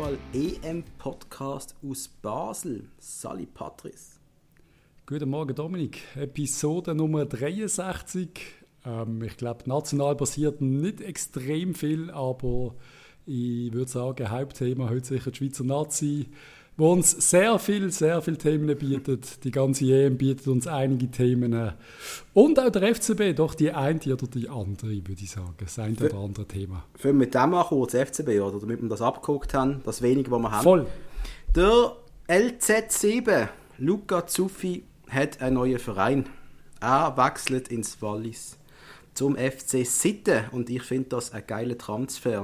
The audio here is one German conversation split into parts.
Fußball-EM-Podcast aus Basel. Sali Patrice. Guten Morgen Dominik, Episode Nummer 63. Ich glaube, national passiert nicht extrem viel, aber ich würde sagen, Hauptthema heute sicher die Schweizer Nazi, wo uns sehr viele Themen bietet. Die ganze EM bietet uns einige Themen. Und auch der FCB, doch die eine oder die andere, würde ich sagen. Das eine oder andere Thema. Fangen wir mit dem an kurz, FCB, oder? Damit wir das abgeguckt haben, das wenige, was wir haben. Voll. Der LZ7, Luca Zuffi, hat einen neuen Verein. Er wechselt ins Wallis zum FC Sitten und ich finde das ein geiler Transfer.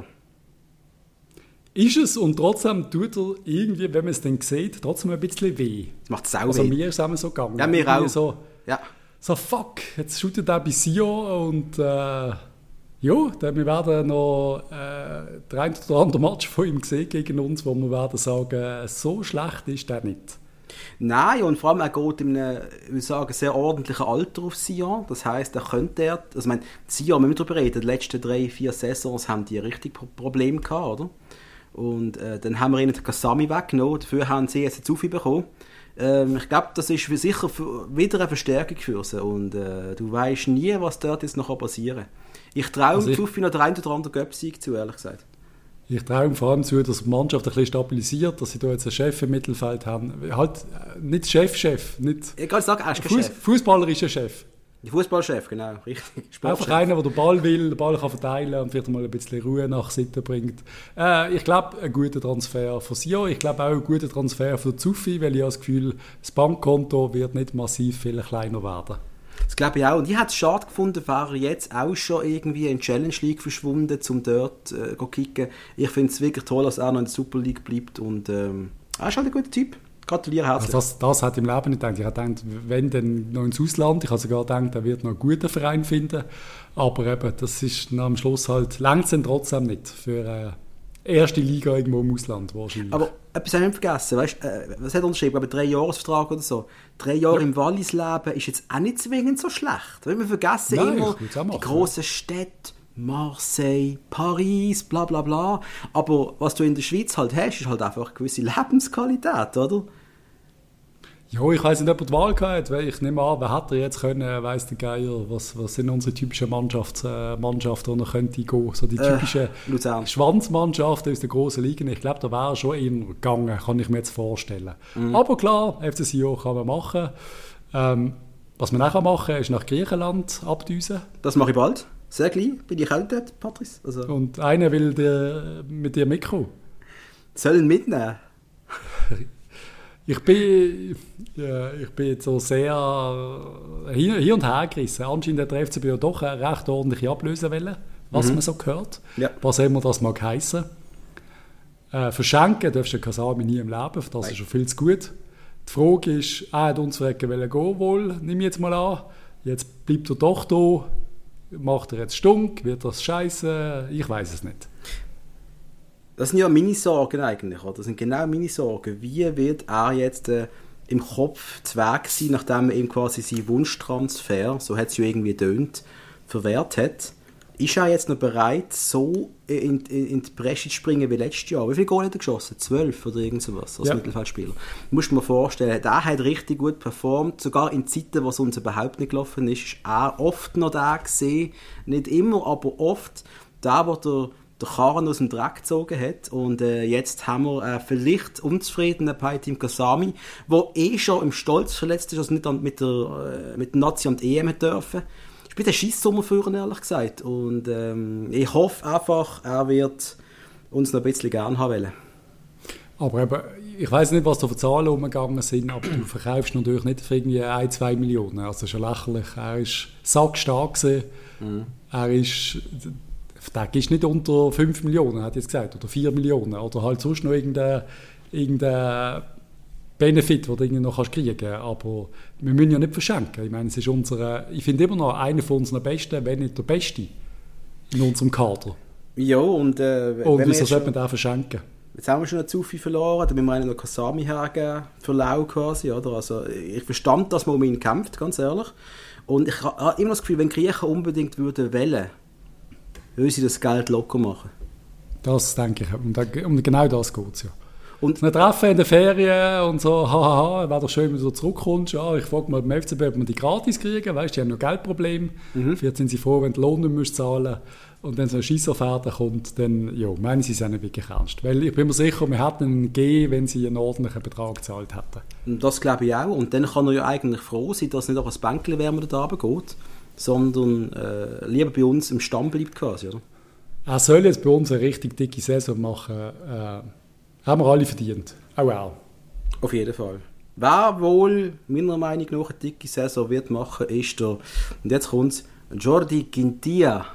Ist es, und trotzdem tut er irgendwie, wenn man es dann sieht, trotzdem ein bisschen weh. Das macht sau Also weh. mir ist es so gegangen. Ja, mir auch. So fuck, jetzt shootet er bei Sion und ja, wir werden noch der ein oder andere Match von ihm sehen gegen uns, wo wir werden sagen, so schlecht ist der nicht. Nein, und vor allem er geht in einem, ich würde sagen, sehr ordentlichen Alter auf Sion. Das heisst, er könnte, also ich meine, Sion, wenn wir darüber reden, die letzten 3-4 Saisons haben die richtig Probleme gehabt, oder? Und dann haben wir ihnen den Kasami weggenommen, dafür haben sie jetzt Zuffi bekommen. Ich glaube, das ist sicher wieder eine Verstärkung für sie und du weißt nie, was dort jetzt noch passieren kann. Ich traue Zuffi noch den einen oder anderen Göpsieg zu, ehrlich gesagt. Ich traue vor allem zu, dass die Mannschaft ein bisschen stabilisiert, dass sie da jetzt einen Chef im Mittelfeld haben. Halt nicht Chef, nicht... Ich kann sagen, er ist kein Chef. Fußballerischer Chef. Der Fußballchef, genau, richtig. Einfach einer, der den Ball will, den Ball kann verteilen und vielleicht mal ein bisschen Ruhe nach Sitten bringt. Ich glaube, ein guter Transfer von Sion. Ich glaube auch ein guter Transfer von Zuffi, weil ich habe das Gefühl, das Bankkonto wird nicht massiv viel kleiner werden. Das glaube ich auch. Und ich hätte es schade gefunden, wäre er jetzt auch schon irgendwie in die Challenge League verschwunden, um dort zu kicken. Ich finde es wirklich toll, dass er noch in der Super League bleibt. Und er ist halt ein guter Typ. Gratuliere herzlich. Also das hat im Leben nicht gedacht. Ich habe gedacht, wenn dann noch ins Ausland. Ich habe sogar gedacht, er wird noch einen guten Verein finden. Aber eben, das ist am Schluss halt, reicht es dann trotzdem nicht für eine erste Liga irgendwo im Ausland wahrscheinlich. Aber etwas habe ich nicht vergessen. Weißt, was hat er unterschrieben? Aber 3-Jahres-Vertrag oder so. 3 Jahre im Wallis leben ist jetzt auch nicht zwingend so schlecht. Weil wir vergessen immer die grossen Städte. Marseille, Paris, bla bla bla. Aber was du in der Schweiz halt hast, ist halt einfach eine gewisse Lebensqualität, oder? Ja, ich weiss nicht, ob er die Wahl gehabt hat. Ich nehme an, wer hätte er jetzt können, weiss der Geier, was sind unsere typischen Mannschaften, die er könnte gehen. So die typischen Schwanzmannschaften aus den grossen Ligen. Ich glaube, da wäre schon eher gegangen, kann ich mir jetzt vorstellen. Aber klar, FC Sion kann man machen. Was man auch machen kann, ist nach Griechenland abdüsen. Das mache ich bald. Sehr klein, bin ich auch dort, Patrice. Also. Und einer will mit dir mitkommen. Soll ihn mitnehmen? Ich bin jetzt so sehr hier und her gerissen. Anscheinend hat der FCB ja doch eine recht ordentliche Ablöse wollen, was man so hört. Ja. Was immer das mag heissen. Verschenken darfst du Kasami nie im Leben, für das ist schon viel zu gut. Die Frage ist, er hat uns gehen wohl, nehme ich jetzt mal an. Jetzt bleibt er doch da. Macht er jetzt stunk? Wird das scheiße? Ich weiß es nicht. Das sind ja meine Sorgen eigentlich, oder? Das sind genau meine Sorgen. Wie wird er jetzt im Kopf zu Weg sein, nachdem er ihm quasi seinen Wunschtransfer, so hat es ja irgendwie getönt, verwehrt hat? Ist er jetzt noch bereit, so in die Bresche zu springen wie letztes Jahr? Wie viele Goal hat er geschossen? 12 oder irgend sowas als Mittelfeldspieler. Du musst dir mal vorstellen, der hat richtig gut performt, sogar in Zeiten, wo es uns überhaupt nicht gelaufen ist er oft noch der gesehen, nicht immer, aber oft, der Karren aus dem Dreck gezogen hat. Und jetzt haben wir vielleicht unzufriedenen Paitim Kasami, der schon im Stolz verletzt ist, also nicht mit der Nazi und EM dürfen. Ich bin der Scheissommer führen, ehrlich gesagt. Und ich hoffe einfach, er wird uns noch ein bisschen gern haben wollen. Aber eben, ich weiss nicht, was da für Zahlen umgegangen sind, aber du verkaufst natürlich nicht für irgendwie 1-2 Millionen. Also schon lächerlich. Er war sackstark gewesen. Er ist... Der ist nicht unter 5 Millionen, hat jetzt gesagt, oder 4 Millionen. Oder halt sonst noch irgendein Benefit, den du irgendwie noch kriegen kannst. Aber wir müssen ja nicht verschenken. Ich meine, es ist ich finde immer noch einer von unseren Besten, wenn nicht der Beste in unserem Kader. Ja, und wieso sollte man den verschenken? Jetzt haben wir schon einen Zuffi verloren, da müssen wir einen noch Kasami hergeben, für Lau quasi, oder? Also, ich verstand, dass man um ihn kämpft, ganz ehrlich. Und ich habe immer das Gefühl, wenn Griechen unbedingt wollen, sie das Geld locker machen. Das denke ich. Um genau das geht es ja. Und ein Treffen in den Ferien und so, hahaha, wäre doch schön, wenn du zurückkommst. Ja, ich frage mal beim FCB, ob wir die gratis kriegen. Weißt du, die haben noch Geldprobleme. Vielleicht sind sie froh, wenn du Lohn nicht mehr zahlen musst. Und wenn so eine Scheissofferte kommt, dann meinen sie es auch nicht wirklich ernst. Weil ich bin mir sicher, wir hätten ihn gegeben, wenn sie einen ordentlichen Betrag gezahlt hätten. das glaube ich auch. Und dann kann er ja eigentlich froh sein, dass nicht auch ein Bänkchen wärmer da runtergeht, sondern lieber bei uns im Stamm bleibt quasi, oder? Er soll jetzt bei uns eine richtig dicke Saison machen. Haben wir alle verdient. Auch er. Auf jeden Fall. Wer wohl, meiner Meinung nach, eine dicke Saison wird machen, ist der, und jetzt kommt Jordi Quintilla.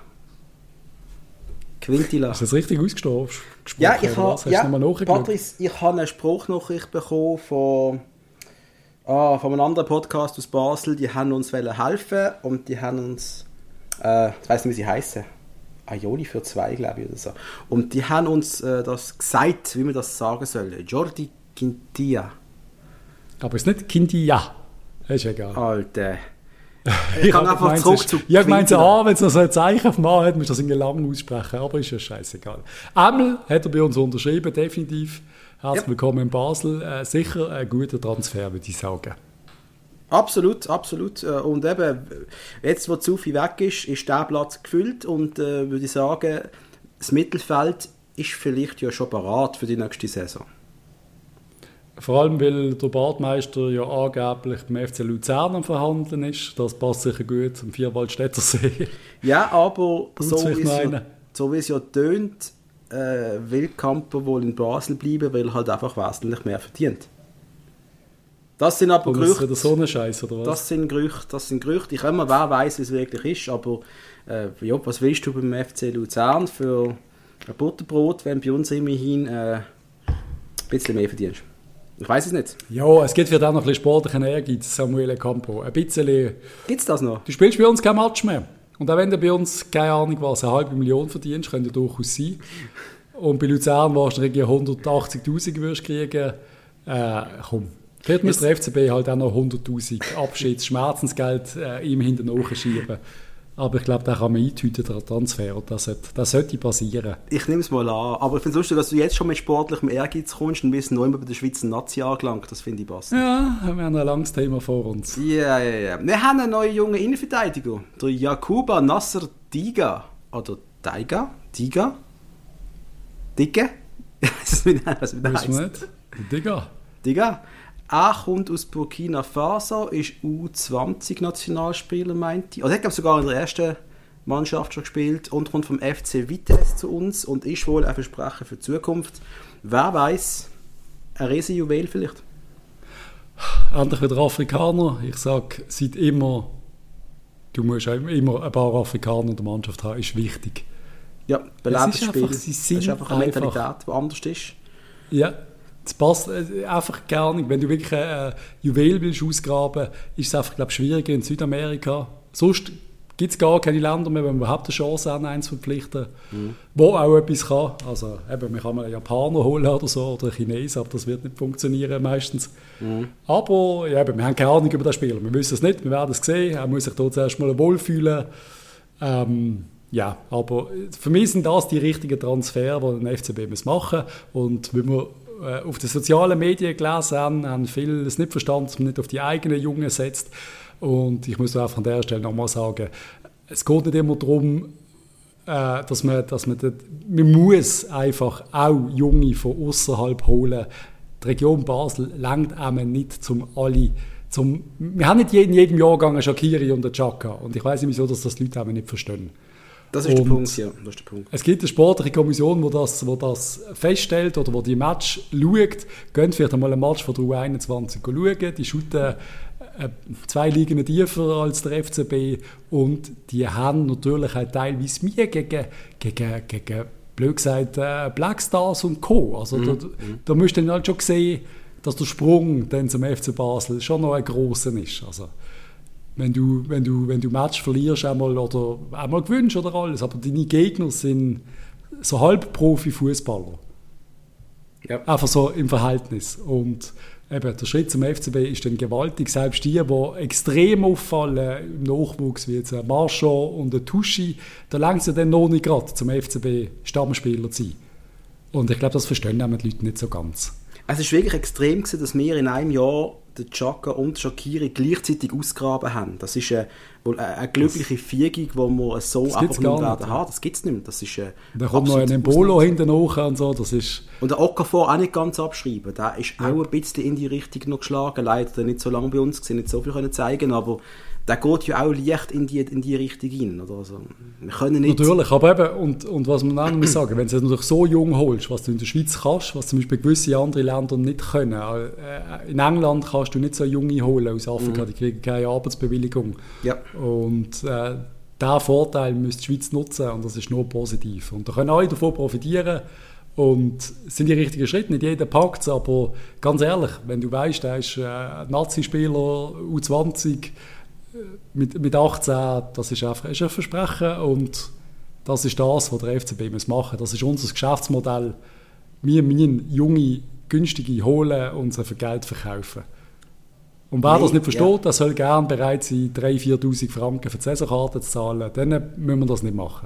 Ist das richtig ausgesprochen? Ja, Patrice, ich habe eine Spruchnachricht bekommen von einem anderen Podcast aus Basel. Die haben uns helfen und die haben uns, ich weiss nicht, wie sie heißen. Aioli für 2, glaube ich, oder so. Und die haben uns das gesagt, wie wir das sagen sollen. Jordi Quintilla. Aber es ist nicht Quintilla. Das ist egal. Alter. Ich kann einfach zurück zu Quintilla. Ich meine, wenn es so ein Zeichen auf dem A hat, musst du das irgendwie lang aussprechen. Aber ist ja scheißegal. Emel hat er bei uns unterschrieben, definitiv. Herzlich willkommen in Basel. Sicher ein guter Transfer, würde ich sagen. Absolut, absolut. Und eben, jetzt wo Zufi weg ist der Platz gefüllt und würde ich sagen, das Mittelfeld ist vielleicht ja schon parat für die nächste Saison. Vor allem, weil der Badmeister ja angeblich beim FC Luzern am Verhandeln ist. Das passt sicher gut zum Vierwaldstätter See. Ja, aber so wie es ja tönt, will Camper wohl in Basel bleiben, weil er halt einfach wesentlich mehr verdient. Das sind aber Gerüchte. Das ist so ein Scheiß, oder was? Das sind Gerüchte. Ich immer, wer weiß, wie es wirklich ist, aber was willst du beim FC Luzern für ein Butterbrot, wenn bei uns immerhin ein bisschen mehr verdienst? Ich weiß es nicht. Ja, es gibt für dich noch ein bisschen sportlichen Ehrgeiz, Samuele Campo. Ein bisschen. Gibt es das noch? Du spielst bei uns kein Match mehr. Und auch wenn du bei uns, keine Ahnung was, 500.000 verdienst, könnte ja durchaus sein. Und bei Luzern warst du 180'000 würdest kriegen. Komm. Vielleicht muss der FCB halt auch noch 100'000 Abschieds-Schmerzensgeld ihm hinten nachschieben. Aber ich glaube, da kann man eintüten, der Transfer. Und das sollte passieren. Ich nehme es mal an. Aber ich finde es lustig, dass du jetzt schon mit sportlichem Ehrgeiz kommst und wir sind noch immer bei der Schweizer Nazi angelangt. Das finde ich passend. Ja, wir haben ein langes Thema vor uns. Ja. Wir haben einen neuen jungen Innenverteidiger. Der Jakuba Nasser Diga. Oder Diga? Dicke? Was heisst nicht? Diga. Er kommt aus Burkina Faso, ist U20-Nationalspieler, meinte ich. Also er hat sogar in der ersten Mannschaft schon gespielt und kommt vom FC Vitesse zu uns und ist wohl ein Versprechen für die Zukunft. Wer weiß, ein Riesenjuwel vielleicht. Endlich wieder Afrikaner. Ich sage, seit immer, du musst immer ein paar Afrikaner in der Mannschaft haben, ist wichtig. Ja, belebendes Spiel. Das ist einfach eine Mentalität, die anders ist. Ja. Es passt einfach gar nicht. Wenn du wirklich ein Juwel willst ausgraben, ist es einfach, glaube ich, schwieriger in Südamerika. Sonst gibt es gar keine Länder mehr, wo man überhaupt eine Chance haben, eins zu verpflichten, wo auch etwas kann. Also eben, man kann mal einen Japaner holen oder so, oder einen Chinesen, aber das wird nicht funktionieren meistens. Aber ja, eben, wir haben keine Ahnung über den Spieler. Wir wissen es nicht, wir werden es sehen. Er muss sich dort zuerst mal wohlfühlen. Ja, aber für mich sind das die richtigen Transfer, die der FCB machen muss. Und wenn wir auf den sozialen Medien gelesen haben viele es nicht verstanden, dass man nicht auf die eigenen Jungen setzt. Und ich muss einfach an der Stelle nochmal sagen, es geht nicht immer darum, dass man muss einfach auch Junge von außerhalb holen. Die Region Basel reicht einem nicht wir haben nicht in jedem Jahrgang einen Shaqiri und einen Xhaka. Und ich weiss nicht, wieso dass das die Leute nicht verstehen. Das ist der Punkt, ja. Das ist der Punkt. Es gibt eine sportliche Kommission, die das feststellt oder die Match schaut. Gehen vielleicht einmal ein Match von der U21 schauen. Die shooten 2 Ligen tiefer als der FCB und die haben natürlich auch teilweise mehr gegen blöd gesagt, Blackstars und Co. Also da müsst ihr dann halt schon sehen, dass der Sprung dann zum FC Basel schon noch ein grosser ist. Also, wenn du Match verlierst einmal oder einmal gewinnst oder alles, aber deine Gegner sind so halb Profi-Fußballer. Ja. Einfach so im Verhältnis. Und eben, der Schritt zum FCB ist dann gewaltig. Selbst die extrem auffallen im Nachwuchs, wie jetzt ein Marchand und ein Tuschi, da reicht es ja dann noch nicht gerade zum FCB Stammspieler zu sein. Und ich glaube, das verstehen die Leute nicht so ganz. Es war wirklich extrem, dass wir in einem Jahr den Xhaka und Shaqiri gleichzeitig ausgraben haben. Das ist wohl eine glückliche Fügung, die wir so das einfach nicht werden haben. haben. Das gibt es nicht mehr. Das ist, da kommt noch ein Embolo hinten hoch und so. Das ist und der Okafor auch nicht ganz abschreiben. Der ist auch ein bisschen in die Richtung noch geschlagen. Leider nicht so lange bei uns gesehen, nicht so viel können zeigen, aber der geht ja auch leicht in die Richtung rein. Oder? Also, wir können nicht... Natürlich, aber eben, und was man auch noch sagen, wenn du es natürlich so jung holst, was du in der Schweiz kannst, was zum Beispiel gewisse andere Länder nicht können. In England kannst du nicht so Junge holen aus Afrika, die kriegen keine Arbeitsbewilligung. Ja. Und diesen Vorteil müsste die Schweiz nutzen und das ist nur positiv. Und da können alle davon profitieren und es sind die richtigen Schritte, nicht jeder packt es, aber ganz ehrlich, wenn du weißt, der ist ein Nazi-Spieler, U20, mit 18, das ist einfach ein Versprechen und das ist das, was der FCB machen muss. Das ist unser Geschäftsmodell. Wir müssen junge, günstige holen und sie für Geld verkaufen. Und wer das nicht versteht, der soll gerne bereit sein, 3'000, 4'000 Franken für die Saisonkarte zu zahlen. Dann müssen wir das nicht machen.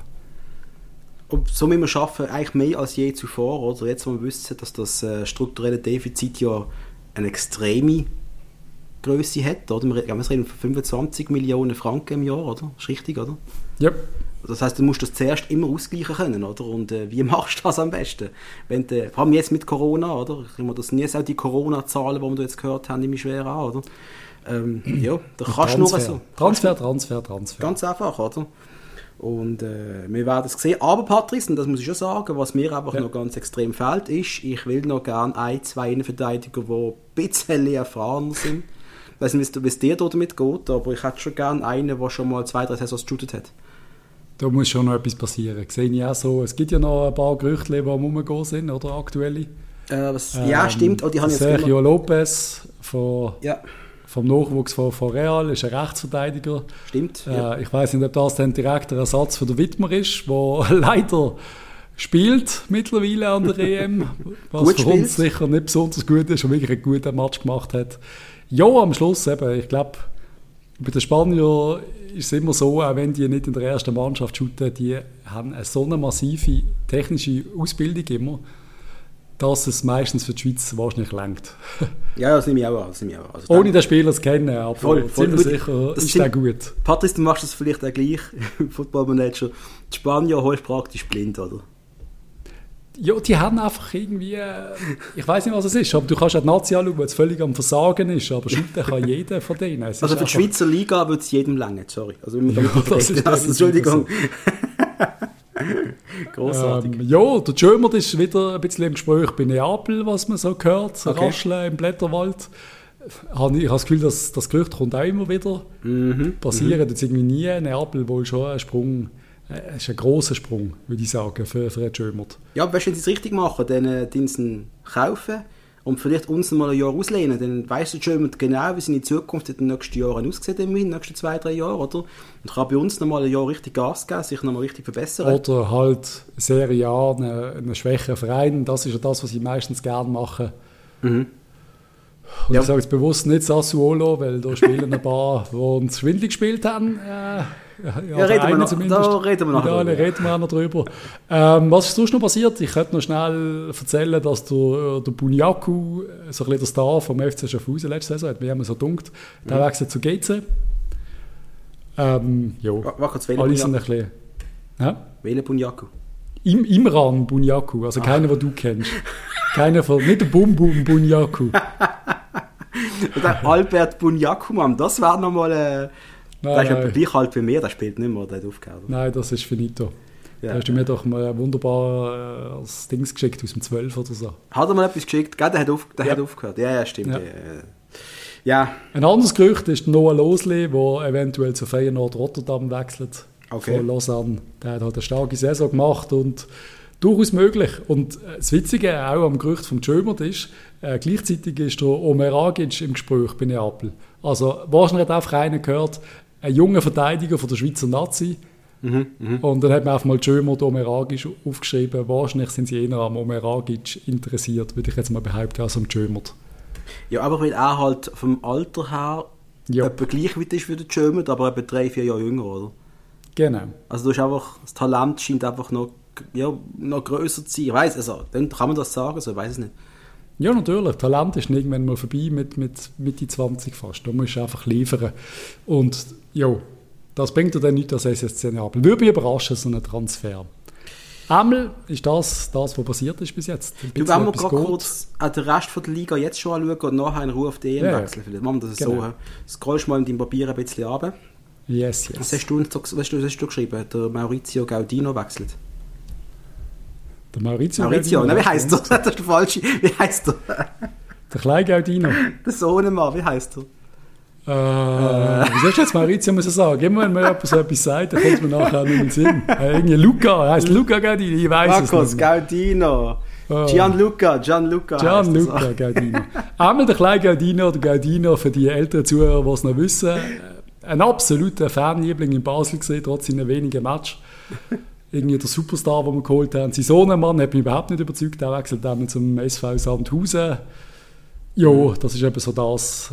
Und so müssen wir arbeiten, eigentlich mehr als je zuvor. Oder? Jetzt, wo wir wissen, dass das strukturelle Defizit ja eine extreme Größe hat, oder? Wir reden von 25 Millionen Franken im Jahr, oder? Das ist richtig, oder? Ja. Das heisst, du musst das zuerst immer ausgleichen können, oder? Und wie machst du das am besten? Vor allem jetzt mit Corona, oder? Das sind jetzt auch die Corona-Zahlen, die wir jetzt gehört haben, immer schwer an, oder? Ja, da kannst du nur so. Transfer. Ganz einfach, oder? Und wir werden es sehen. Aber Patrice, und das muss ich schon sagen, was mir einfach noch ganz extrem fehlt, ist, ich will noch gerne 2 Innenverteidiger, die ein bisschen erfahrener sind. Ich weiß nicht, wie es dir damit geht, aber ich hätte schon gerne einen, der schon mal 2-3 Saisons geshootet hat. Da muss schon noch etwas passieren. Sehe ich auch so. Es gibt ja noch ein paar Gerüchte, die rumgehen sind, oder aktuelle. Ja, stimmt. Oh, die haben Sergio Lopez vom Nachwuchs von Real ist ein Rechtsverteidiger. Stimmt. Ich weiß nicht, ob das dann direkt ein Ersatz für den Widmer ist, der leider spielt mittlerweile an der EM, was für uns sicher nicht besonders gut ist und wirklich einen guten Match gemacht hat. Ja, am Schluss eben, ich glaube, bei den Spaniern ist es immer so, auch wenn die nicht in der ersten Mannschaft shooten, die haben so eine massive technische Ausbildung immer, dass es meistens für die Schweiz wahrscheinlich reicht. Ja, das nehme ich auch an. Also ohne den Spieler zu kennen, aber voll ziemlich sicher ist der gut. Patrice, du machst das vielleicht auch gleich, Footballmanager. Die Spanier holst praktisch blind, oder? Ja, die haben einfach irgendwie, ich weiß nicht, was es ist, aber du kannst auch die Nazi anschauen, die jetzt völlig am Versagen ist, aber shooten kann jeder von denen. Also für die Schweizer Liga würde es jedem länger, sorry. Also, Entschuldigung. Grossartig. Ja, der Jömert ist wieder ein bisschen im Gespräch bei Neapel, was man so hört, okay. Rascheln im Blätterwald. Ich habe das Gefühl, dass das Gerücht kommt auch immer wieder. Passiert jetzt irgendwie nie. Neapel wohl schon ein Sprung. Es ist ein grosser Sprung, würde ich sagen, für den Jömert. Ja, aber wenn sie es richtig machen, dann ihn kaufen und vielleicht uns mal ein Jahr auslehnen, dann weiss der Jömert genau, wie seine Zukunft in den nächsten Jahren aussieht, in den nächsten 2-3 Jahren, oder? Und kann bei uns noch mal ein Jahr richtig Gas geben, sich noch mal richtig verbessern. Oder halt Serie A, einen schwächeren Verein, das ist ja das, was sie meistens gerne machen. Und ich sage jetzt bewusst nicht Sassuolo, weil da spielen ein paar, die uns schwindelig gespielt haben. Reden wir auch noch drüber. Was ist sonst noch passiert? Ich könnte noch schnell erzählen, dass der Bunyaku, so ein bisschen der Star vom FC Schaffhausen letzte Saison, hat mir so gedacht, der wechselt zu GC. Alle sind ein bisschen... Welcher Bunyaku? Imran Bunyaku, also keiner, den du kennst. Nicht der Bunyaku. Der Albert Bunyaku, Mann, das wäre nochmal... Der ist ja gleich alt wie mir, der spielt nicht mehr, der hat aufgehört. Nein, das ist finito. Ja. Da hast du mir doch mal wunderbar als Dings geschickt aus dem 12 oder so. Hat er mal etwas geschickt? Gell, der hat aufgehört. Ja, stimmt. Ja. Ein anderes Gerücht ist Noah Losli, der eventuell zu Feyenoord Rotterdam wechselt. Okay. Von Lausanne. Der hat halt eine starke Saison gemacht und durchaus möglich. Und das Witzige auch am Gerücht vom Jömert ist, gleichzeitig ist der Omer Agic im Gespräch bei Neapel. Also wahrscheinlich hat einfach einer gehört, ein junger Verteidiger von der Schweizer Nazi. Und dann hat man einfach mal Jömert Omer Agic aufgeschrieben. Wahrscheinlich sind sie eher am Omer Agic interessiert, würde ich jetzt mal behaupten, als am Jömert. Ja, aber weil er halt vom Alter her etwa gleich weit ist wie der Jömert, aber etwa 3-4 Jahre jünger, oder? Genau. Also du hast einfach, das Talent scheint einfach noch noch grösser zu sein. Ich weiss, also, dann kann man das sagen, so, ich weiss es nicht. Ja, natürlich. Talent ist irgendwann mal vorbei mit Mitte 20 fast. Da musst du einfach liefern. Und ja, das bringt dir dann nichts als SSC Neapel. Würde mich überraschen, so ein Transfer. Einmal ist das, was passiert ist bis jetzt. Du, wenn wir gerade kurz an den Rest von der Liga jetzt schon anschauen und nachher in Ruhe auf die EM wechseln. Vielleicht machen wir das genau. So. Scrollst mal in deinem Papier ein bisschen runter. Yes. Was hast du geschrieben? Der Maurizio Gaudino wechselt. Der Maurizio Gaudino? Nein, wie heisst er? Das ist der falsche. Wie heisst er? Der kleine Gaudino. Der Sohnemann, wie heisst er? Wie sollst du jetzt Maurizio müssen sagen? Immer wenn mir jemand so etwas sagt, dann kommt mir nachher nicht in den Sinn. Irgendwie Luca, heisst Luca Gaudino, ich weiss es Marcos Gaudino. Gianluca Gaudino. Einmal der kleine Gaudino, der Gaudino für die älteren Zuhörer, die es noch wissen, ein absoluter Fanliebling in Basel gesehen, trotz seiner wenigen Matches. Irgendwie der Superstar, den wir geholt haben. Sein Sohnemann hat mich überhaupt nicht überzeugt, er wechselt dann zum SV Sandhausen. Ja, das ist eben so das,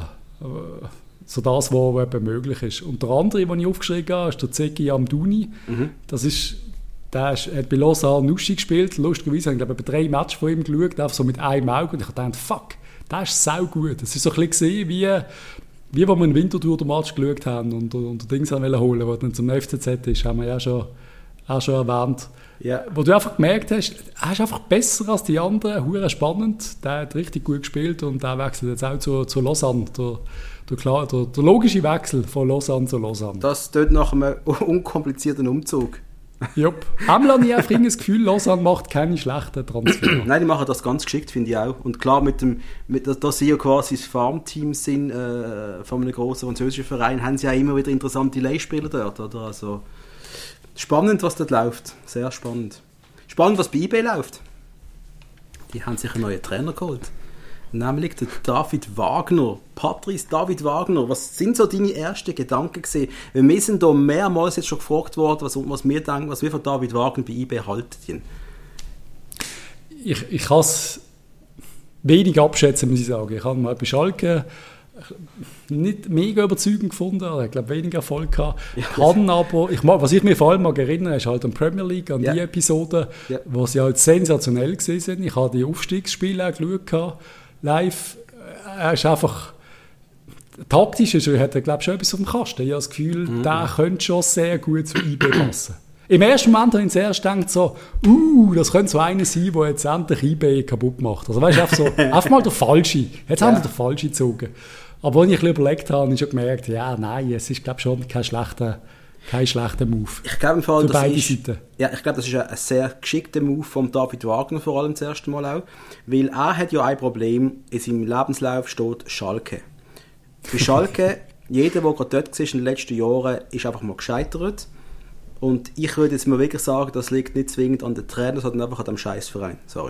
was eben möglich ist. Und der andere, den ich aufgeschrieben habe, ist der Zeki Amdouni. Der hat bei Lausanne Nuschi gespielt. Lustigerweise habe ich glaube, 3 Matches von ihm geschaut, einfach so mit einem Auge. Und ich dachte, fuck, der ist saugut. Das ist so ein bisschen wie wo wir in Winterthur den Match geschaut haben und den Dings holen wollten, der dann zum FCZ ist, haben wir ja schon erwähnt. Yeah. Wo du einfach gemerkt hast, er ist einfach besser als die anderen, hure spannend, der hat richtig gut gespielt und der wechselt jetzt auch zu Lausanne. Der logische Wechsel von Lausanne zu Lausanne. Das tut nach einem unkomplizierten Umzug. Jupp. Einmal habe ich einfach das Gefühl, Lausanne macht keine schlechten Transfer. Nein, die machen das ganz geschickt, finde ich auch. Und klar, dass sie ja quasi das Farmteam sind von einem grossen französischen Verein, haben sie auch immer wieder interessante Leihspieler dort, oder? Also, spannend, was dort läuft. Sehr spannend. Spannend, was bei IB läuft. Die haben sich einen neuen Trainer geholt. Nämlich der David Wagner. Patrice David Wagner. Was sind so deine ersten Gedanken gewesen? Weil wir sind da mehrmals jetzt schon gefragt worden, was wir denken, was wir von David Wagner bei IB halten. Ich kann es wenig abschätzen, muss ich sagen. Ich habe mal bei Schalke nicht mega überzeugend gefunden, ich glaube weniger Erfolg gehabt. Was ich mir vor allem mal erinnere, ist halt an die Premier League, an die Episoden, wo sie halt sensationell gewesen sind. Ich habe die Aufstiegsspiele auch geschaut, live. Er ist einfach taktisch, hat er glaube ich schon etwas auf dem Kasten. Ich habe das Gefühl, der könnte schon sehr gut zu IB passen. Im ersten Moment habe ich zuerst gedacht, so, das könnte so einer sein, der jetzt endlich IB kaputt macht. Also weißt du, einfach mal der Falsche. Jetzt haben wir den Falschen gezogen. Aber als ich ein bisschen überlegt habe, habe ich schon gemerkt, es ist glaube ich schon kein schlechter Move. Ich glaube im Fall, für beide Seiten. Ja, ich glaube, das ist ein sehr geschickter Move von David Wagner, vor allem das erste Mal auch. Weil er hat ja ein Problem, in seinem Lebenslauf steht Schalke. Bei Schalke, jeder, der gerade dort war in den letzten Jahren, ist einfach mal gescheitert. Und ich würde jetzt mal wirklich sagen, das liegt nicht zwingend an den Trainer, sondern einfach an dem Scheißverein. Sorry.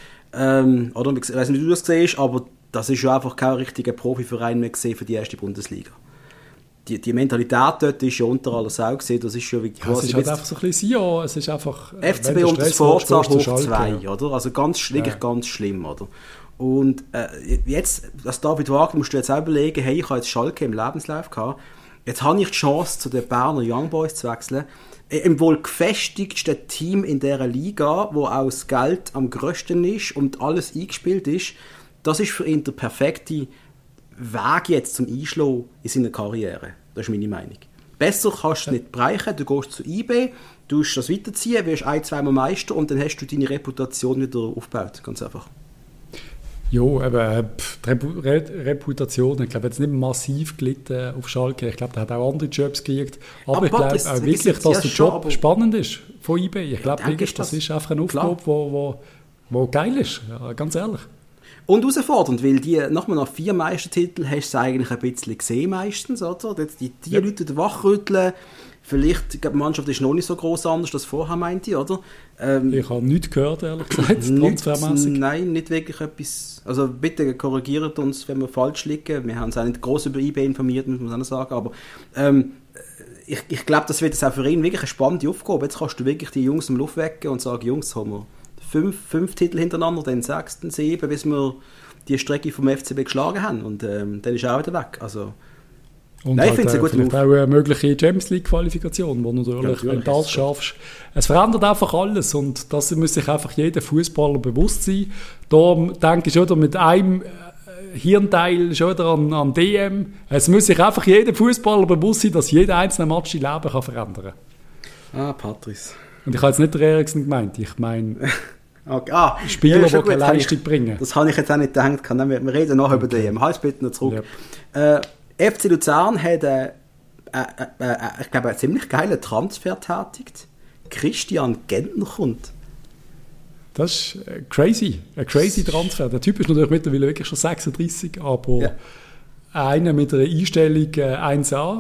Oder, ich weiß nicht, wie du das siehst, aber das ist ja einfach kein richtiger Profiverein mehr gesehen für die erste Bundesliga. Die Mentalität dort ist ja unter aller Sau gesehen. Das ist schon wie es ist halt einfach so ein bisschen Sion. Es ist einfach FCB und das Forza hoch 2, oder? Also wirklich ganz schlimm, oder? Und jetzt, als David Wagner, musst du jetzt auch überlegen, hey, ich habe jetzt Schalke im Lebenslauf gehabt. Jetzt habe ich die Chance, zu den Berner Young Boys zu wechseln. Im wohl gefestigsten Team in dieser Liga, wo auch das Geld am grössten ist und alles eingespielt ist. Das ist für ihn der perfekte Weg jetzt zum Einschlagen in seiner Karriere. Das ist meine Meinung. Besser kannst du nicht bereichen. Du gehst zu IB, du musst das weiterziehen, wirst 1-2 Mal Meister und dann hast du deine Reputation wieder aufgebaut. Ganz einfach. Ja, eben, die Reputation, ich glaube, jetzt nicht massiv gelitten auf Schalke. Ich glaube, der hat auch andere Jobs gekriegt. Aber ich glaube auch wirklich, dass der Job spannend ist von IB. Ich glaube wirklich, das ist einfach eine Aufgabe, die geil ist. Ja, ganz ehrlich. Und herausfordernd, weil nach 4 Meistertiteln hast du es eigentlich ein bisschen gesehen meistens, oder? Die Leute wachrütteln. Vielleicht, ich glaube, die Mannschaft ist noch nicht so gross anders, als vorher meinte, oder? Ich habe nichts gehört, ehrlich gesagt, transfermässig. Nein, nicht wirklich etwas. Also bitte korrigiert uns, wenn wir falsch liegen. Wir haben uns auch nicht gross über IB informiert, muss man auch sagen. Aber ich glaube, das wird jetzt auch für ihn wirklich eine spannende Aufgabe. Jetzt kannst du wirklich die Jungs im Luft wecken und sagen, Jungs, haben wir 5 Titel hintereinander, dann 6, dann 7, bis wir die Strecke vom FCB geschlagen haben. Und dann ist er auch wieder weg. Also, Und Nein, ich halt, finde es ein guter vielleicht Move. auch eine mögliche Champions League-Qualifikation, wo natürlich, wenn du das schaffst, es verändert einfach alles und das muss sich einfach jeder Fußballer bewusst sein. Da denke ich schon wieder mit einem Hirnteil schon wieder an DM. Es muss sich einfach jeder Fußballer bewusst sein, dass jeder einzelne Match dein Leben kann verändern kann. Patrice. Und ich habe jetzt nicht der Eriksen gemeint, ich meine Okay. Spieler, ja, die keine gut, Leistung bringen. Das habe ich jetzt auch nicht gedacht. Wir reden nachher über den Halt bitte noch zurück. FC Luzern hat ich glaube, einen ziemlich geilen Transfer tätigt. Christian Gentner kommt. Das ist crazy. Ein crazy Transfer. Der Typ ist natürlich mittlerweile wirklich schon 36, aber einer mit einer Einstellung 1A,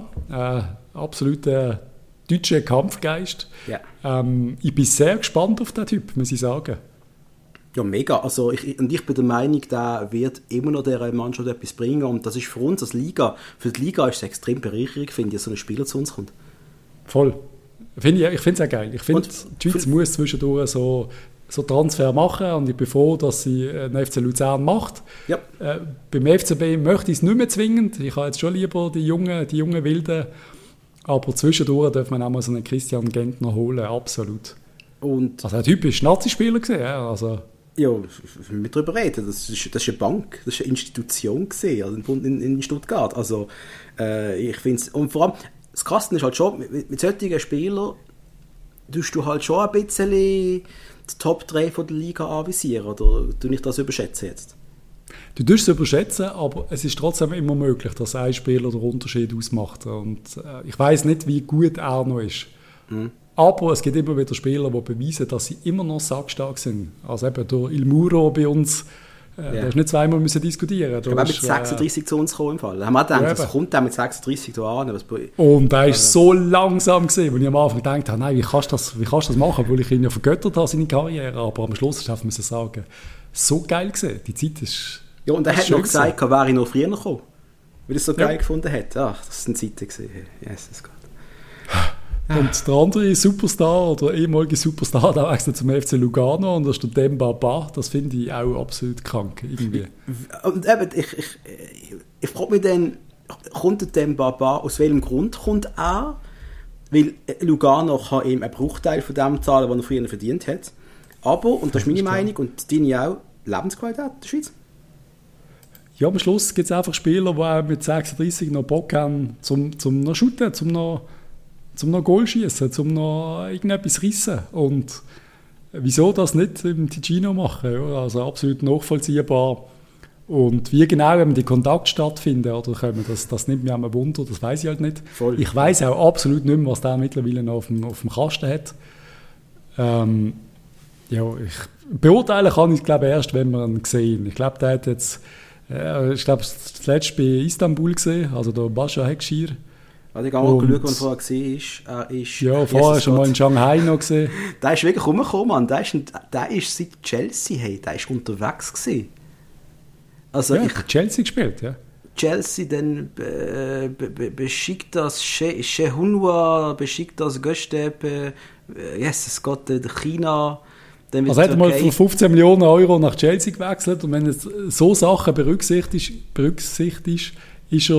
absoluter deutscher Kampfgeist. Ja. Ich bin sehr gespannt auf den Typ, muss ich sagen. Ja, mega. Also ich bin der Meinung, der wird immer noch dieser Mannschaft etwas bringen. Und das ist für uns als Liga, für die Liga ist es extrem bereichernd, finde ich, dass so ein Spieler zu uns kommt. Voll. Ich finde es auch geil. Ich finde, die Schweiz muss zwischendurch so Transfer machen und ich bin froh, dass sie einen FC Luzern macht. Ja. Beim FCB möchte ich es nicht mehr zwingend. Ich habe jetzt schon lieber die jungen Wilden. Aber zwischendurch darf man auch mal so einen Christian Gentner holen, absolut. Und also der Typ ist Nazi-Spieler gewesen, ja. Also ja, wenn wir darüber reden, das ist eine Bank, das ist eine Institution gewesen, also in Stuttgart. Also ich finde es, und vor allem, das Krasse ist halt schon, mit solchen Spielern tust du halt schon ein bisschen die Top 3 von der Liga anvisieren, oder tue ich das überschätzen jetzt? Du tust es überschätzen, aber es ist trotzdem immer möglich, dass ein Spieler den Unterschied ausmacht. Und ich weiss nicht, wie gut er noch ist. Mhm. Aber es gibt immer wieder Spieler, die beweisen, dass sie immer noch sackstark sind. Also eben der Il Muro bei uns, da hast nicht zweimal müssen diskutieren. Ich glaube, mit 36 zu uns gekommen im Fall. Da haben wir gedacht, das kommt dann mit 36 da an. Und er ist so langsam gewesen, wo ich am Anfang gedacht habe, nein, wie kannst du das machen? Weil ich ihn ja vergöttert habe, seine Karriere. Aber am Schluss musste ich sagen, so geil gewesen. Die Zeit ist... Ja, und er hat noch gesagt, wäre ich noch früher gekommen. Weil er es so geil gefunden hat. Ach, das sind Zeiten gewesen. Jesus Gott. Und der andere Superstar oder ehemalige Superstar, der wechselt zum FC Lugano und das ist der Demba Ba. Das finde ich auch absolut krank. Irgendwie. Und eben, ich frage mich dann, kommt der Demba Ba, aus welchem Grund kommt er? Weil Lugano kann ihm einen Bruchteil von dem zahlen, was er früher verdient hat. Aber, und das ist meine Meinung und deine auch, Lebensqualität in der Schweiz. Ja, am Schluss gibt es einfach Spieler, die mit 36 noch Bock haben, zum noch shooten, zum noch Goal schießen, zum noch irgendetwas rissen. Und wieso das nicht im Ticino machen? Ja? Also absolut nachvollziehbar. Und wie genau die Kontakte stattfinden oder kommen, das nimmt mir auch ein Wunder, das weiß ich halt nicht. Voll. Ich weiß auch absolut nicht mehr, was der mittlerweile noch auf dem Kasten hat. Ja, ich beurteilen kann ich glaube erst, wenn wir ihn sehen. Ich glaube, der hat jetzt, ich glaube, das letzte bei Istanbul gesehen, also der Bascha Hekşir. Also ich gehe mal schauen, was vorher war. Ja, vorher schon mal in Shanghai noch gesehen. Der ist wirklich rumgekommen, Mann. Der ist seit Chelsea, hey, der ist unterwegs gewesen. Also ja, Chelsea gespielt, ja. Chelsea, dann Besiktas, Shehunwa, Besiktas, Göztepe, Jesus Gott, China. Also hat er mal für 15 Millionen Euro nach Chelsea gewechselt und wenn du so Sachen berücksichtigst, ist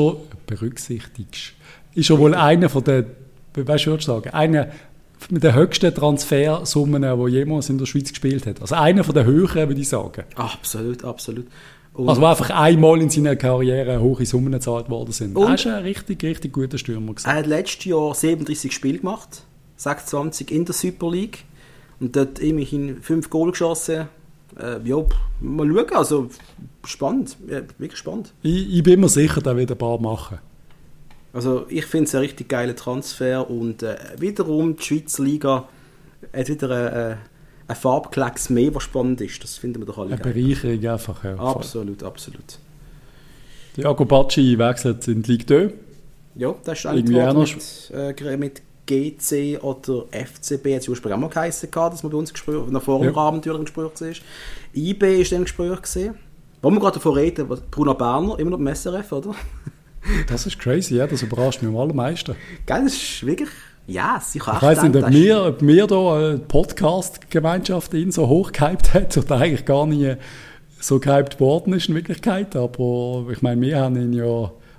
er wohl einer von den, weißt du, was ich sagen, einer mit den höchsten Transfersummen, die jemals in der Schweiz gespielt hat. Also einer von den höheren, würde ich sagen. Absolut, absolut. Und also wo einfach einmal in seiner Karriere hohe Summen gezahlt worden sind. Er ist ein richtig, richtig guter Stürmer gewesen. Er hat letztes Jahr 37 Spiele gemacht, 26 in der Super League und dort immerhin 5 Goal geschossen. Ja, mal schauen, also spannend, ja, wirklich spannend. Ich bin mir sicher, der wird ein paar machen. Also ich finde es ein richtig geiler Transfer und wiederum die Schweizer Liga hat wieder ein Farbklecks mehr, was spannend ist. Das finden wir doch alle geil. Eine Bereicherung einfach. Ja, absolut, absolut. Diago Bacci wechselt in die Ligue 2. Ja, das ist eigentlich mit GC oder FCB, hat es ursprünglich auch mal geheißen, dass man bei uns nach vor dem Abenteuer im Gespräch war. IB war dann im Gespräch gesehen. Wollen wir gerade davon reden, Bruno Berner, immer noch beim SRF, oder? Das ist crazy, ja, das überrascht mich am allermeisten. Geil, das ist wirklich, ja, sicher. Ich weiss nicht, ob wir da eine Podcast-Gemeinschaft ihn so hochgehypt hat oder eigentlich gar nicht so gehypt worden ist in Wirklichkeit, aber ich meine, wir haben ihn ja,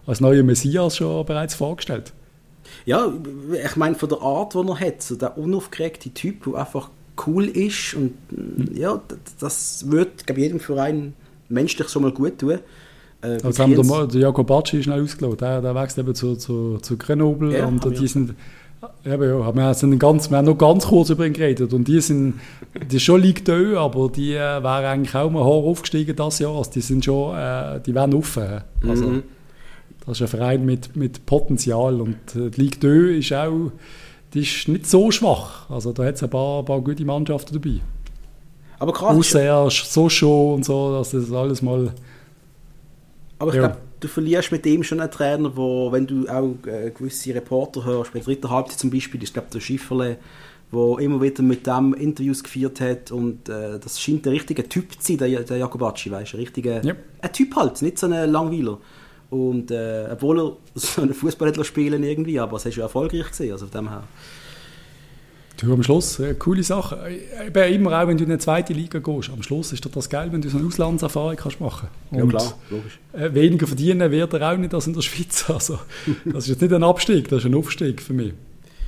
als neuer Messias schon bereits vorgestellt. Ja, ich meine, von der Art, die er hat, so der unaufgeregte Typ, der einfach cool ist und ja, das würde, glaube ich, jedem Verein menschlich schon mal gut tun. Also haben wir der Jacobacci schnell ausgelassen, der wächst eben zu Grenoble und die sind... Ja, wir haben noch ganz kurz über ihn geredet und die ist schon Ligue 2, aber die wären eigentlich auch mal hoch aufgestiegen das Jahr, also die sind schon, die wären offen. Also, das ist ein Verein mit Potenzial und die Ligue 2 ist auch, die ist nicht so schwach, also da hat es ein paar gute Mannschaften dabei. Aber krass. Außer Sochaux und so, dass das alles mal... Aber ich glaube, du verlierst mit dem schon einen Trainer, wo, wenn du auch gewisse Reporter hörst, bei der dritten Halbzeit zum Beispiel, ist glaube der Schifferle, der immer wieder mit dem Interviews geführt hat und das scheint der richtige Typ zu sein, der Jacobacci, weißt du, ein Typ halt, nicht so ein Langweiler. Und obwohl er so einen Fußball spielen irgendwie, aber es ist ja erfolgreich gesehen, also von dem her. Du, am Schluss, coole Sache. Immer auch, wenn du in eine zweite Liga gehst, am Schluss ist das geil, wenn du so eine Auslandserfahrung kannst machen. Ja klar, logisch. Weniger verdienen wird er auch nicht als in der Schweiz. Also, das ist jetzt nicht ein Abstieg, das ist ein Aufstieg für mich.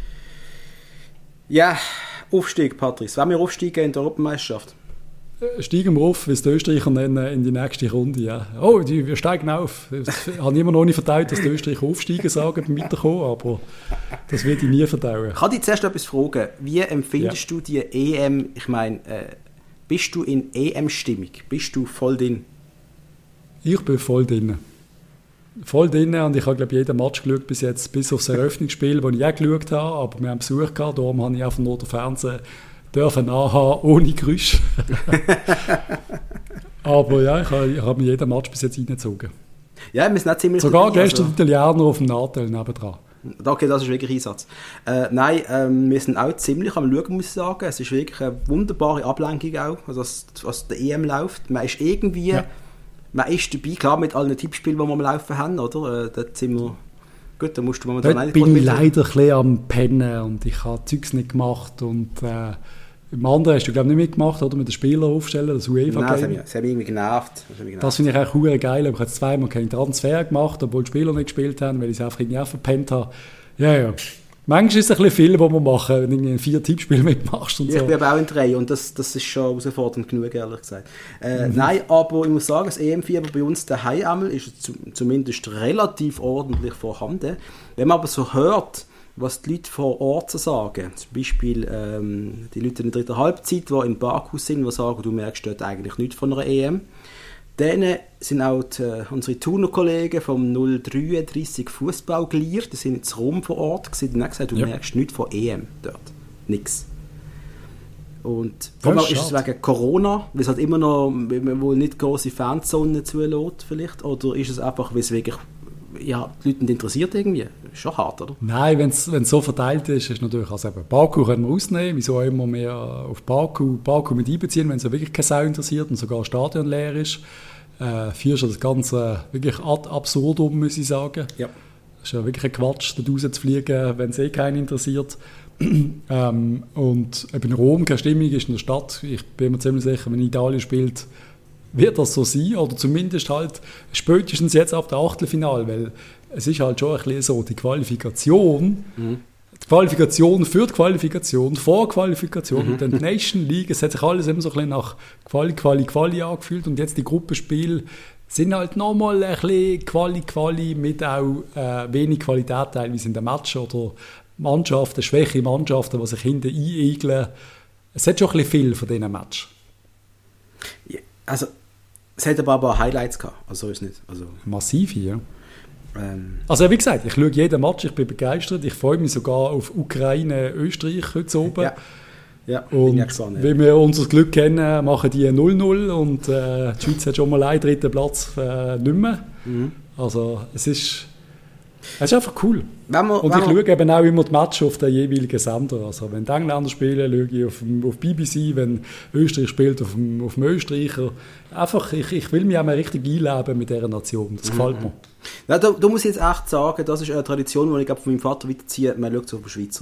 Ja, Aufstieg, Patrice. Wollen wir aufsteigen in der Europameisterschaft? Steigen wir auf, wie es die Österreicher nennen, in die nächste Runde. Ja. Oh, wir steigen auf. Ich habe immer noch nicht verdaut, dass die Österreicher aufsteigen sagen beim Weiterkommen, aber das werde ich nie verdauen. Kann dich zuerst etwas fragen? Wie empfindest du die EM? Ich meine, bist du in EM-Stimmung? Bist du voll drin? Ich bin voll drin. Voll drin und ich habe, glaube ich, jeden Match geschaut bis jetzt, bis aufs Eröffnungsspiel, das ich auch geschaut habe, aber wir haben Besuch gehabt, darum habe ich einfach nur den Fernseher dürfen anhaben, ohne Geräusch. Aber ja, ich habe mir jeden Match bis jetzt reingezogen. Ja, wir sind auch ziemlich... Sogar gestern die Italiener auf dem Nachteil nebendran. Okay, das ist wirklich Einsatz. Nein, wir sind auch ziemlich am Schauen, muss ich sagen. Es ist wirklich eine wunderbare Ablenkung auch, also was der EM läuft. Man ist irgendwie... Ja. Man ist dabei, klar, mit allen Tippspielen, die wir am Laufen haben, oder? Dort sind wir... Gut, da musst du momentan dort bin ich leider ein bisschen am Pennen und ich habe Zeugs nicht gemacht und im anderen hast du, glaube ich, nicht mitgemacht, oder? Mit den Spielern aufstellen, das UEFA-Game. Nein, das hat mich irgendwie genervt. Das finde ich auch verdammt geil, aber ich habe jetzt zweimal keinen Transfer gemacht, obwohl die Spieler nicht gespielt haben, weil ich es einfach irgendwie auch verpennt habe. Ja. Manchmal ist es ein bisschen viel, was wir machen, wenn du in 4 Tippspiele mitmachst und so. Ich bin aber auch in 3 und das ist schon herausfordernd genug, ehrlich gesagt. Nein, aber ich muss sagen, das EM-Fieber bei uns daheim ist zumindest relativ ordentlich vorhanden. Wenn man aber so hört, was die Leute vor Ort sagen, zum Beispiel die Leute in der dritten Halbzeit, die in Baku sind, die sagen, du merkst dort eigentlich nichts von einer EM. Dann sind auch unsere Turnerkollegen vom 033 Fußball geliert, die sind jetzt Rom vor Ort gewesen, und haben gesagt, du merkst nichts von EM dort. Nix. Und vor allem ist es wegen Corona, weil es halt immer noch wohl nicht grosse Fanzonen zulässt vielleicht, oder ist es einfach, weil es wirklich die Leute nicht interessiert irgendwie? Ist schon hart, oder? Nein, wenn es so verteilt ist, ist natürlich, also eben, Baku können wir ausnehmen, wieso auch immer mehr auf Baku mit einbeziehen, wenn es ja wirklich keine Sau interessiert und sogar das Stadion leer ist. Führst du das Ganze wirklich ad absurdum, muss ich sagen. Ja. Das ist ja wirklich ein Quatsch, da rauszufliegen, wenn es keinen interessiert. Und eben in Rom keine Stimmung ist in der Stadt. Ich bin mir ziemlich sicher, wenn Italien spielt, wird das so sein. Oder zumindest halt spätestens jetzt ab der Achtelfinale, weil es ist halt schon ein bisschen so, die Qualifikation... Die Qualifikation für die Qualifikation, Vorqualifikation und dann die Nation League, es hat sich alles immer so ein bisschen nach Quali angefühlt und jetzt die Gruppenspiele sind halt nochmal ein bisschen Quali mit auch wenig Qualität teilweise in den Match oder Mannschaften, schwäche Mannschaften, die sich hinten einegeln. Es hat schon ein bisschen viel von diesen Match. Ja, also es hat aber Highlights gehabt, also ist nicht. Also massive, ja. Also wie gesagt, ich schaue jeden Match, ich bin begeistert, ich freue mich sogar auf Ukraine, Österreich heute oben. Ja, und bin gespannt, wenn wir unser Glück kennen, machen die 0-0 und die Schweiz hat schon mal einen dritten Platz nicht mehr. Also es ist einfach cool. Und ich schaue eben auch immer die Matches auf den jeweiligen Sender. Also wenn die Engländer spielen, schaue ich auf BBC, wenn Österreich spielt, auf dem Österreicher. Einfach, ich will mich auch mal richtig einleben mit dieser Nation. Das gefällt mir. Ja, da muss ich jetzt echt sagen, das ist eine Tradition, die ich von meinem Vater weiterziehe. Man schaut so auf den Schweizer.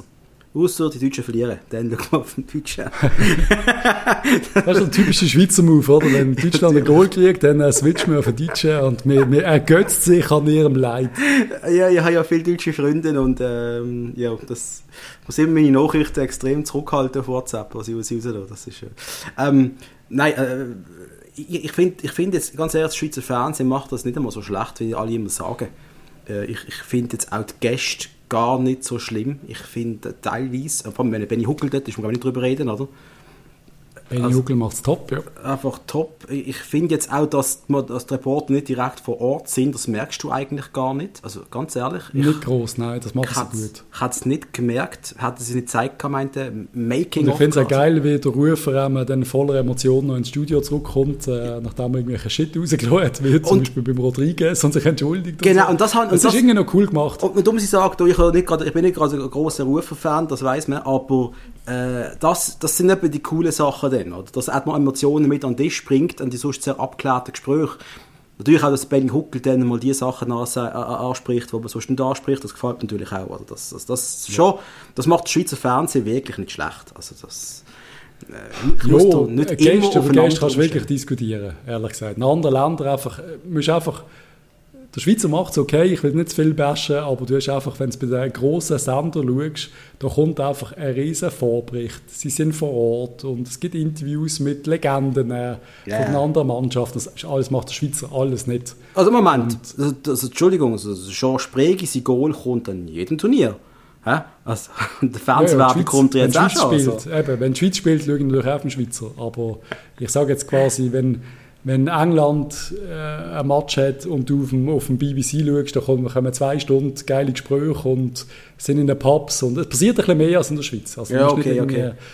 Ausser die Deutschen verlieren. Dann schauen wir auf den Deutschen. Das ist ein typischer Schweizer Move, oder? Wenn Deutschland ein Goal kriegt, dann switchen wir auf den Deutschen und wir ergötzt sich an ihrem Leid. Ja, ich habe ja viele deutsche Freunde und ja, das muss immer meine Nachrichten extrem zurückhalten auf WhatsApp, was ich rauslasse. Das ist nein, ich finde jetzt, ganz ehrlich, das Schweizer Fernsehen macht das nicht einmal so schlecht, wie alle immer sagen. Ich finde jetzt auch die Gäste gar nicht so schlimm. Ich finde teilweise, vor allem wenn Benny Huckel dort ist, muss man gar nicht drüber reden, oder? Benny Huckel macht es top, ja. Einfach top. Ich finde jetzt auch, dass die Reporter nicht direkt vor Ort sind, das merkst du eigentlich gar nicht. Also ganz ehrlich. Nicht gross, nein, das macht sie gut. Ich hätte es nicht gemerkt, hätte sie nicht gezeigt, meinte Making-of. Ich finde es auch geil, wie der Rufer dann voller Emotionen noch ins Studio zurückkommt, nachdem er irgendwelchen Shit rausgelassen hat, wie zum Beispiel beim Rodriguez und sich entschuldigt. Genau, so. und das ist irgendwie noch cool gemacht. Und da muss ich sagen, ich bin nicht gerade ein grosser Rufer-Fan, das weiss man, aber das sind eben die coolen Sachen dann, oder? Dass auch mal Emotionen mit an den Tisch bringt, an die sonst sehr abgeklärten Gespräche. Natürlich auch, dass Benny Huckel dann mal die Sachen anspricht, die man sonst nicht anspricht, das gefällt natürlich auch. Oder? Das macht das Schweizer Fernsehen wirklich nicht schlecht. Also das, Gäste kannst du wirklich diskutieren, ehrlich gesagt. In anderen Ländern musst einfach der Schweizer macht es okay, ich will nicht zu viel bashen, aber du hast einfach, wenn du bei den grossen Sendern schaust, da kommt einfach ein riesen Vorbericht. Sie sind vor Ort und es gibt Interviews mit Legenden von den anderen Mannschaften. Das alles macht der Schweizer alles nicht. Also Moment, Entschuldigung, Jean Spregi, sein Goal kommt an jedem Turnier. Also, der Fernsehwerbung kommt jetzt auch schon. Wenn die Schweiz spielt, schauen wir natürlich auch auf den Schweizer. Aber ich sage jetzt quasi, wenn England ein Match hat und du auf dem BBC schaust, dann kommen 2 Stunden geile Gespräche und sind in den Pubs und es passiert ein bisschen mehr als in der Schweiz. Also du musst nicht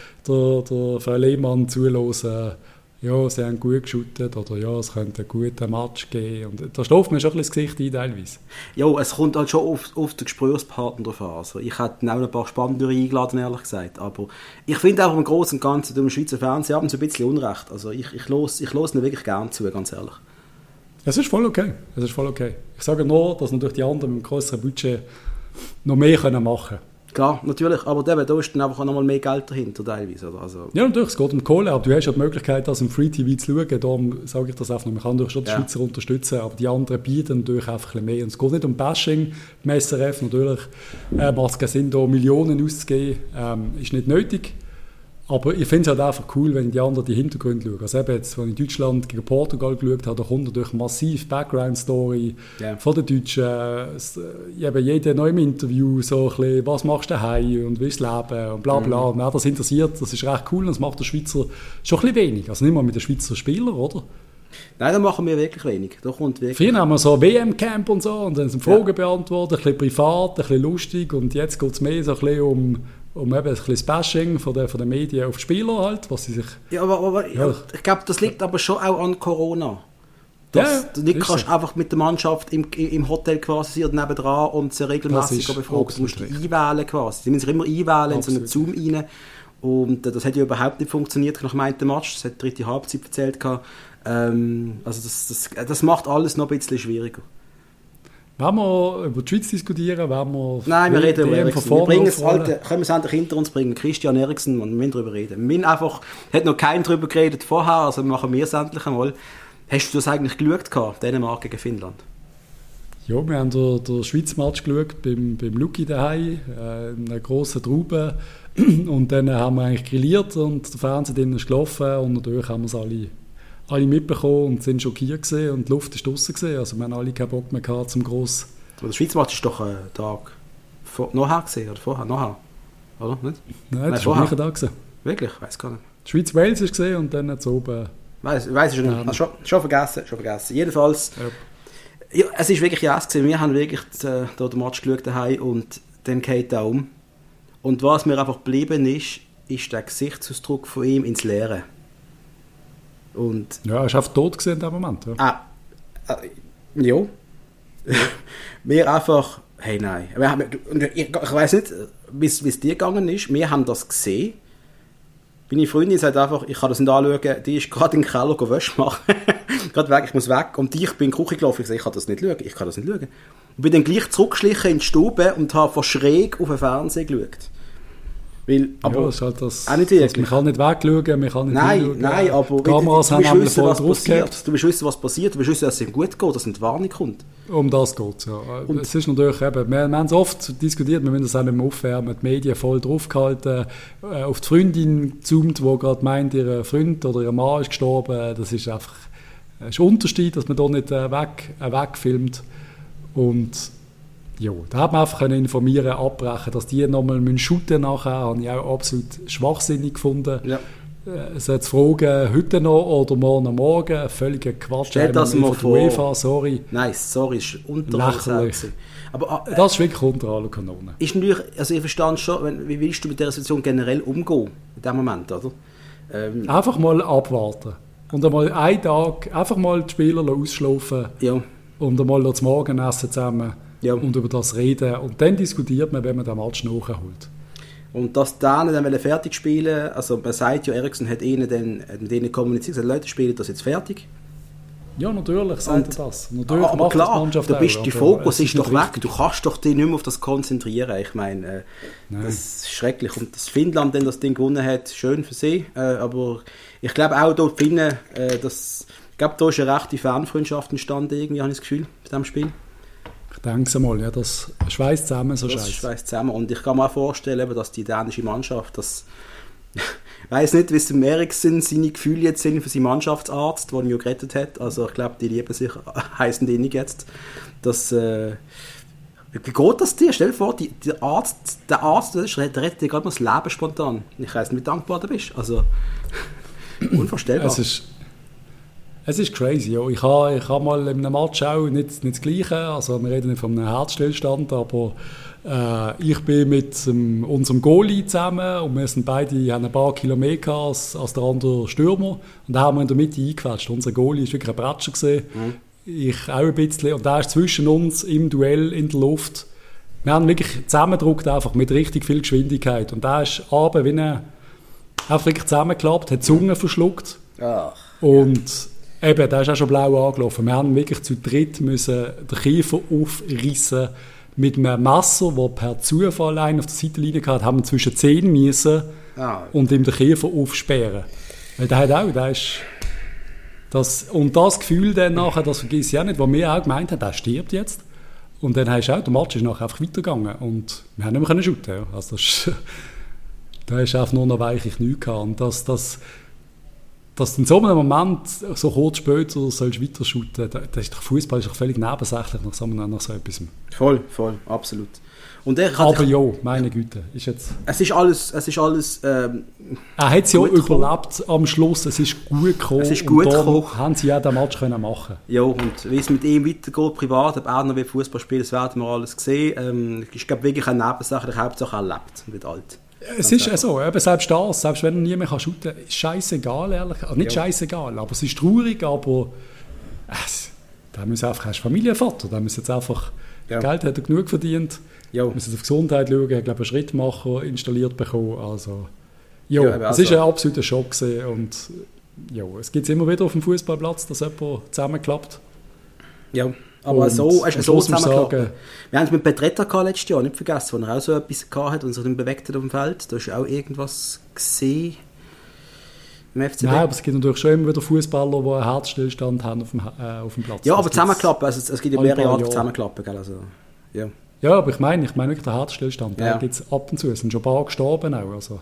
der Frau Lehmann zuhören, ja, sie haben gut geshootet oder ja, es könnte einen guten Match geben. Und da stauft mir schon ein bisschen das Gesicht ein teilweise. Ja, es kommt halt schon auf den Gesprächspartner drauf an. Also ich hätte auch ein paar Spannendere eingeladen, ehrlich gesagt. Aber ich finde auch im Großen und Ganzen, dem Schweizer Fernsehen haben sie ein bisschen Unrecht. Also ich höre ihnen wirklich gerne zu, ganz ehrlich. Es ist voll okay. Ich sage nur, dass natürlich die anderen mit einem grösseren Budget noch mehr machen können. Klar, natürlich, aber da ist dann einfach noch mal mehr Geld dahinter teilweise. Also. Ja, natürlich, es geht um Kohle, aber du hast ja die Möglichkeit, das im Free TV zu schauen, darum sage ich das einfach noch. Man kann natürlich schon die Schweizer unterstützen, aber die anderen bieten natürlich einfach ein bisschen mehr. Und es geht nicht um Bashing, im SRF natürlich macht es keinen Sinn, da Millionen auszugeben, ist nicht nötig. Aber ich finde es halt einfach cool, wenn die anderen die Hintergründe schauen. Also eben jetzt, als ich Deutschland gegen Portugal geschaut habe, da kommt natürlich massiv Background-Story von den Deutschen. Eben jeder neu im Interview so ein bisschen, was machst du daheim und wie ist das Leben und bla bla. Und wer das interessiert, das ist recht cool und das macht der Schweizer schon ein bisschen wenig. Also nicht mal mit den Schweizer Spielern, oder? Nein, da machen wir wirklich wenig. Da kommt wirklich früher haben wir so WM-Camp und so und dann sind Fragen beantwortet, ein bisschen privat, ein bisschen lustig und jetzt geht es mehr so ein bisschen um eben ein bisschen das Bashing von den Medien auf die Spieler halt, was sie sich... Ja, aber ich glaube, das liegt aber schon auch an Corona. Dass du nicht kannst einfach mit der Mannschaft im Hotel quasi oder nebendran und sie regelmäßig befragen. Du musst dich einwählen quasi. Sie müssen sich immer einwählen in so einen Zoom rein. Und das hat ja überhaupt nicht funktioniert nach dem Match. Das hat die 3. Halbzeit erzählt. Also das macht alles noch ein bisschen schwieriger. Wenn wir über die Schweiz diskutieren, Nein, wir reden über Eriksen. Können wir es endlich hinter uns bringen? Christian Eriksen, wir müssen darüber reden. Hat noch keiner darüber geredet vorher, also machen wir es endlich einmal. Hast du das eigentlich geschaut, Dänemark gegen Finnland? Ja, wir haben den Schweiz-Match geschaut beim Luki daheim, in einer grossen Traube. Und dann haben wir eigentlich grilliert und der Fernseher drin ist gelaufen und natürlich haben wir es alle mitbekommen und sind schockiert gewesen und die Luft ist draussen gewesen. Also wir haben alle keinen Bock mehr gehabt zum Gross. Aber der Schweiz-Match ist doch einen Tag nachher gewesen, oder vorher? Nachher, oder? Nicht? Nein, das war gleichen Tag gewesen. Wirklich? Ich weiss gar nicht. Schweiz-Wales ist gesehen und dann zu oben... Weiss ich schon nicht. Also schon vergessen. Jedenfalls, ja, es ist wirklich ernst gewesen. Wir haben wirklich den Match geschaut daheim und dann geht er um. Und was mir einfach geblieben ist der Gesichtsausdruck von ihm ins Leere. Und ja, er ist einfach tot gewesen in dem Moment. Ja. Wir einfach, hey nein. Ich weiss nicht, wie es dir gegangen ist. Wir haben das gesehen. Meine Freundin sagt einfach, ich kann das nicht anschauen, die ist gerade in den Keller Wäsche machen. Gerade weg, ich muss weg. Und ich bin in die Küche gelaufen, ich sage, ich kann das nicht schauen. Und bin dann gleich zurückgeschlichen in die Stube und habe von schräg auf den Fernseher geschaut. Weil, aber ja, das ist halt das, auch nicht wirklich. man kann nicht wegschauen, man kann nicht hinschauen. Nein, aber die Kameras haben einmal voll drauf gehabt. Du willst wissen, was passiert, du willst wissen, dass es ihm gut geht, dass eine Warnung kommt. Um das geht es, ja. Und es ist natürlich eben, wir haben es oft diskutiert, wir müssen das auch nicht mehr aufwärmen, die Medien voll draufgehalten, auf die Freundin gezoomt, die gerade meint, ihr Freund oder ihr Mann ist gestorben. Das ist einfach ein Unterschied, dass man da nicht wegfilmt. Und ja, da hat man einfach informieren, abbrechen, dass die nochmal shooten nachher, habe ich auch absolut schwachsinnig gefunden. Ja. Es hat Fragen, heute noch oder morgen am Morgen, völliger Quatsch. Stell das mal vor. UEFA, sorry. Nein, sorry, ist unter aller Aber das ist wirklich unter aller Kanone. Ist natürlich, also ich verstehe schon, wie willst du mit dieser Situation generell umgehen, in diesem Moment, oder? Einfach mal abwarten. Und einmal einen Tag, einfach mal die Spieler ausschlafen. Ja. Und einmal das Morgenessen zusammen. Ja. Und über das reden. Und dann diskutiert man, wenn man den Match nachholt. Und dass dann fertig spielen, also man sagt ja, Eriksen hat ihnen dann mit denen kommuniziert, gesagt, Leute, spielen das jetzt fertig. Ja, natürlich sagt er das. Natürlich aber klar, der Fokus ist doch weg. Du kannst doch dich nicht mehr auf das konzentrieren. Ich meine, das ist schrecklich. Und dass Finnland dann das Ding gewonnen hat, schön für sie. Aber ich glaube auch dort Finnen, ich glaube, da ist eine rechte Fanfreundschaft entstanden, irgendwie, habe ich das Gefühl, bei diesem Spiel. Ich denke es mal, ja, das schweißt zusammen so scheiße. Das schweißt zusammen. Und ich kann mir auch vorstellen, dass die dänische Mannschaft, ich weiss nicht, wie es dem Eriksen seine Gefühle jetzt sind für seinen Mannschaftsarzt, der ihn ja gerettet hat. Also ich glaube, die lieben sich heißen innig jetzt. Wie geht das dir? Stell dir vor, der Arzt, der rettet dir gerade mal das Leben spontan. Ich weiss nicht, wie dankbar du bist. Also, unvorstellbar. Es ist crazy. Ja. Ich habe mal in einem Match auch nicht das Gleiche. Also, wir reden nicht von einem Herzstillstand, aber ich bin mit unserem Goalie zusammen und wir sind beide haben ein paar Kilo mehr als der andere Stürmer. Und da haben wir in der Mitte eingequetscht. Unser Goalie war wirklich ein Bratscher gesehen. Ich auch ein bisschen. Und da ist zwischen uns im Duell in der Luft. Wir haben wirklich zusammengedrückt, einfach mit richtig viel Geschwindigkeit. Und da ist aber wie einfach wirklich zusammengeklappt, hat die Zunge verschluckt. Ach, und eben, da ist auch schon blau angelaufen. Wir haben wirklich zu dritt müssen den Kiefer aufrissen mit einem Messer, das per Zufall einen auf der Seitenlinie hatte, haben wir zwischen die Zähne müssen und ihm den Kiefer aufsperren. Weil der hat auch, und das Gefühl dann nachher, das vergiss ich auch nicht, wo wir auch gemeint haben, der stirbt jetzt. Und dann hast du auch, der Match ist nachher einfach weitergegangen und wir haben nicht mehr shooten können. Also da ist einfach nur noch weiche Knie gehabt. Und dass in so einem Moment, so kurz später, sollst du weiter shooten, Fußball ist doch völlig nebensächlich nach so etwas. Voll, absolut. Und aber ja, meine Güte, ist jetzt... Es ist alles er hat es ja überlebt am Schluss, es ist gut gekommen. Es ist gut gekommen. Haben sie ja den Match können machen. Ja, und wie es mit ihm weitergeht, privat, ob er noch Fußball spielt, das werden wir alles sehen. Ich glaube wirklich eine Nebensache, die Hauptsache er lebt, wird alt. Es ist so, eben selbst wenn er nie mehr shooten kann, ist scheißegal, ehrlich. Also nicht scheißegal, aber es ist traurig, aber da muss einfach, hast Familienvater, da muss jetzt einfach, Geld hat er genug verdient, muss auf Gesundheit schauen, hat glaube ich einen Schrittmacher installiert bekommen, also es ist ein absoluter Schock gewesen und es gibt es immer wieder auf dem Fußballplatz, dass jemand zusammenklappt. Ja. Aber so zusammengeklappt. Wir haben es mit Petretta letztes Jahr, nicht vergessen, wo er auch so etwas hatte und sich dann bewegt hat auf dem Feld. Da hast du auch irgendwas gesehen im FCB. Nein, aber es gibt natürlich schon immer wieder Fußballer, die einen Herzstillstand haben auf dem Platz. Ja, aber zusammenklappen, also es gibt ja mehrere Arten zusammenklappen. Gell? Also, ja, aber ich meine wirklich den Herzstillstand, den gibt es ab und zu. Es sind schon ein paar gestorben auch. Also,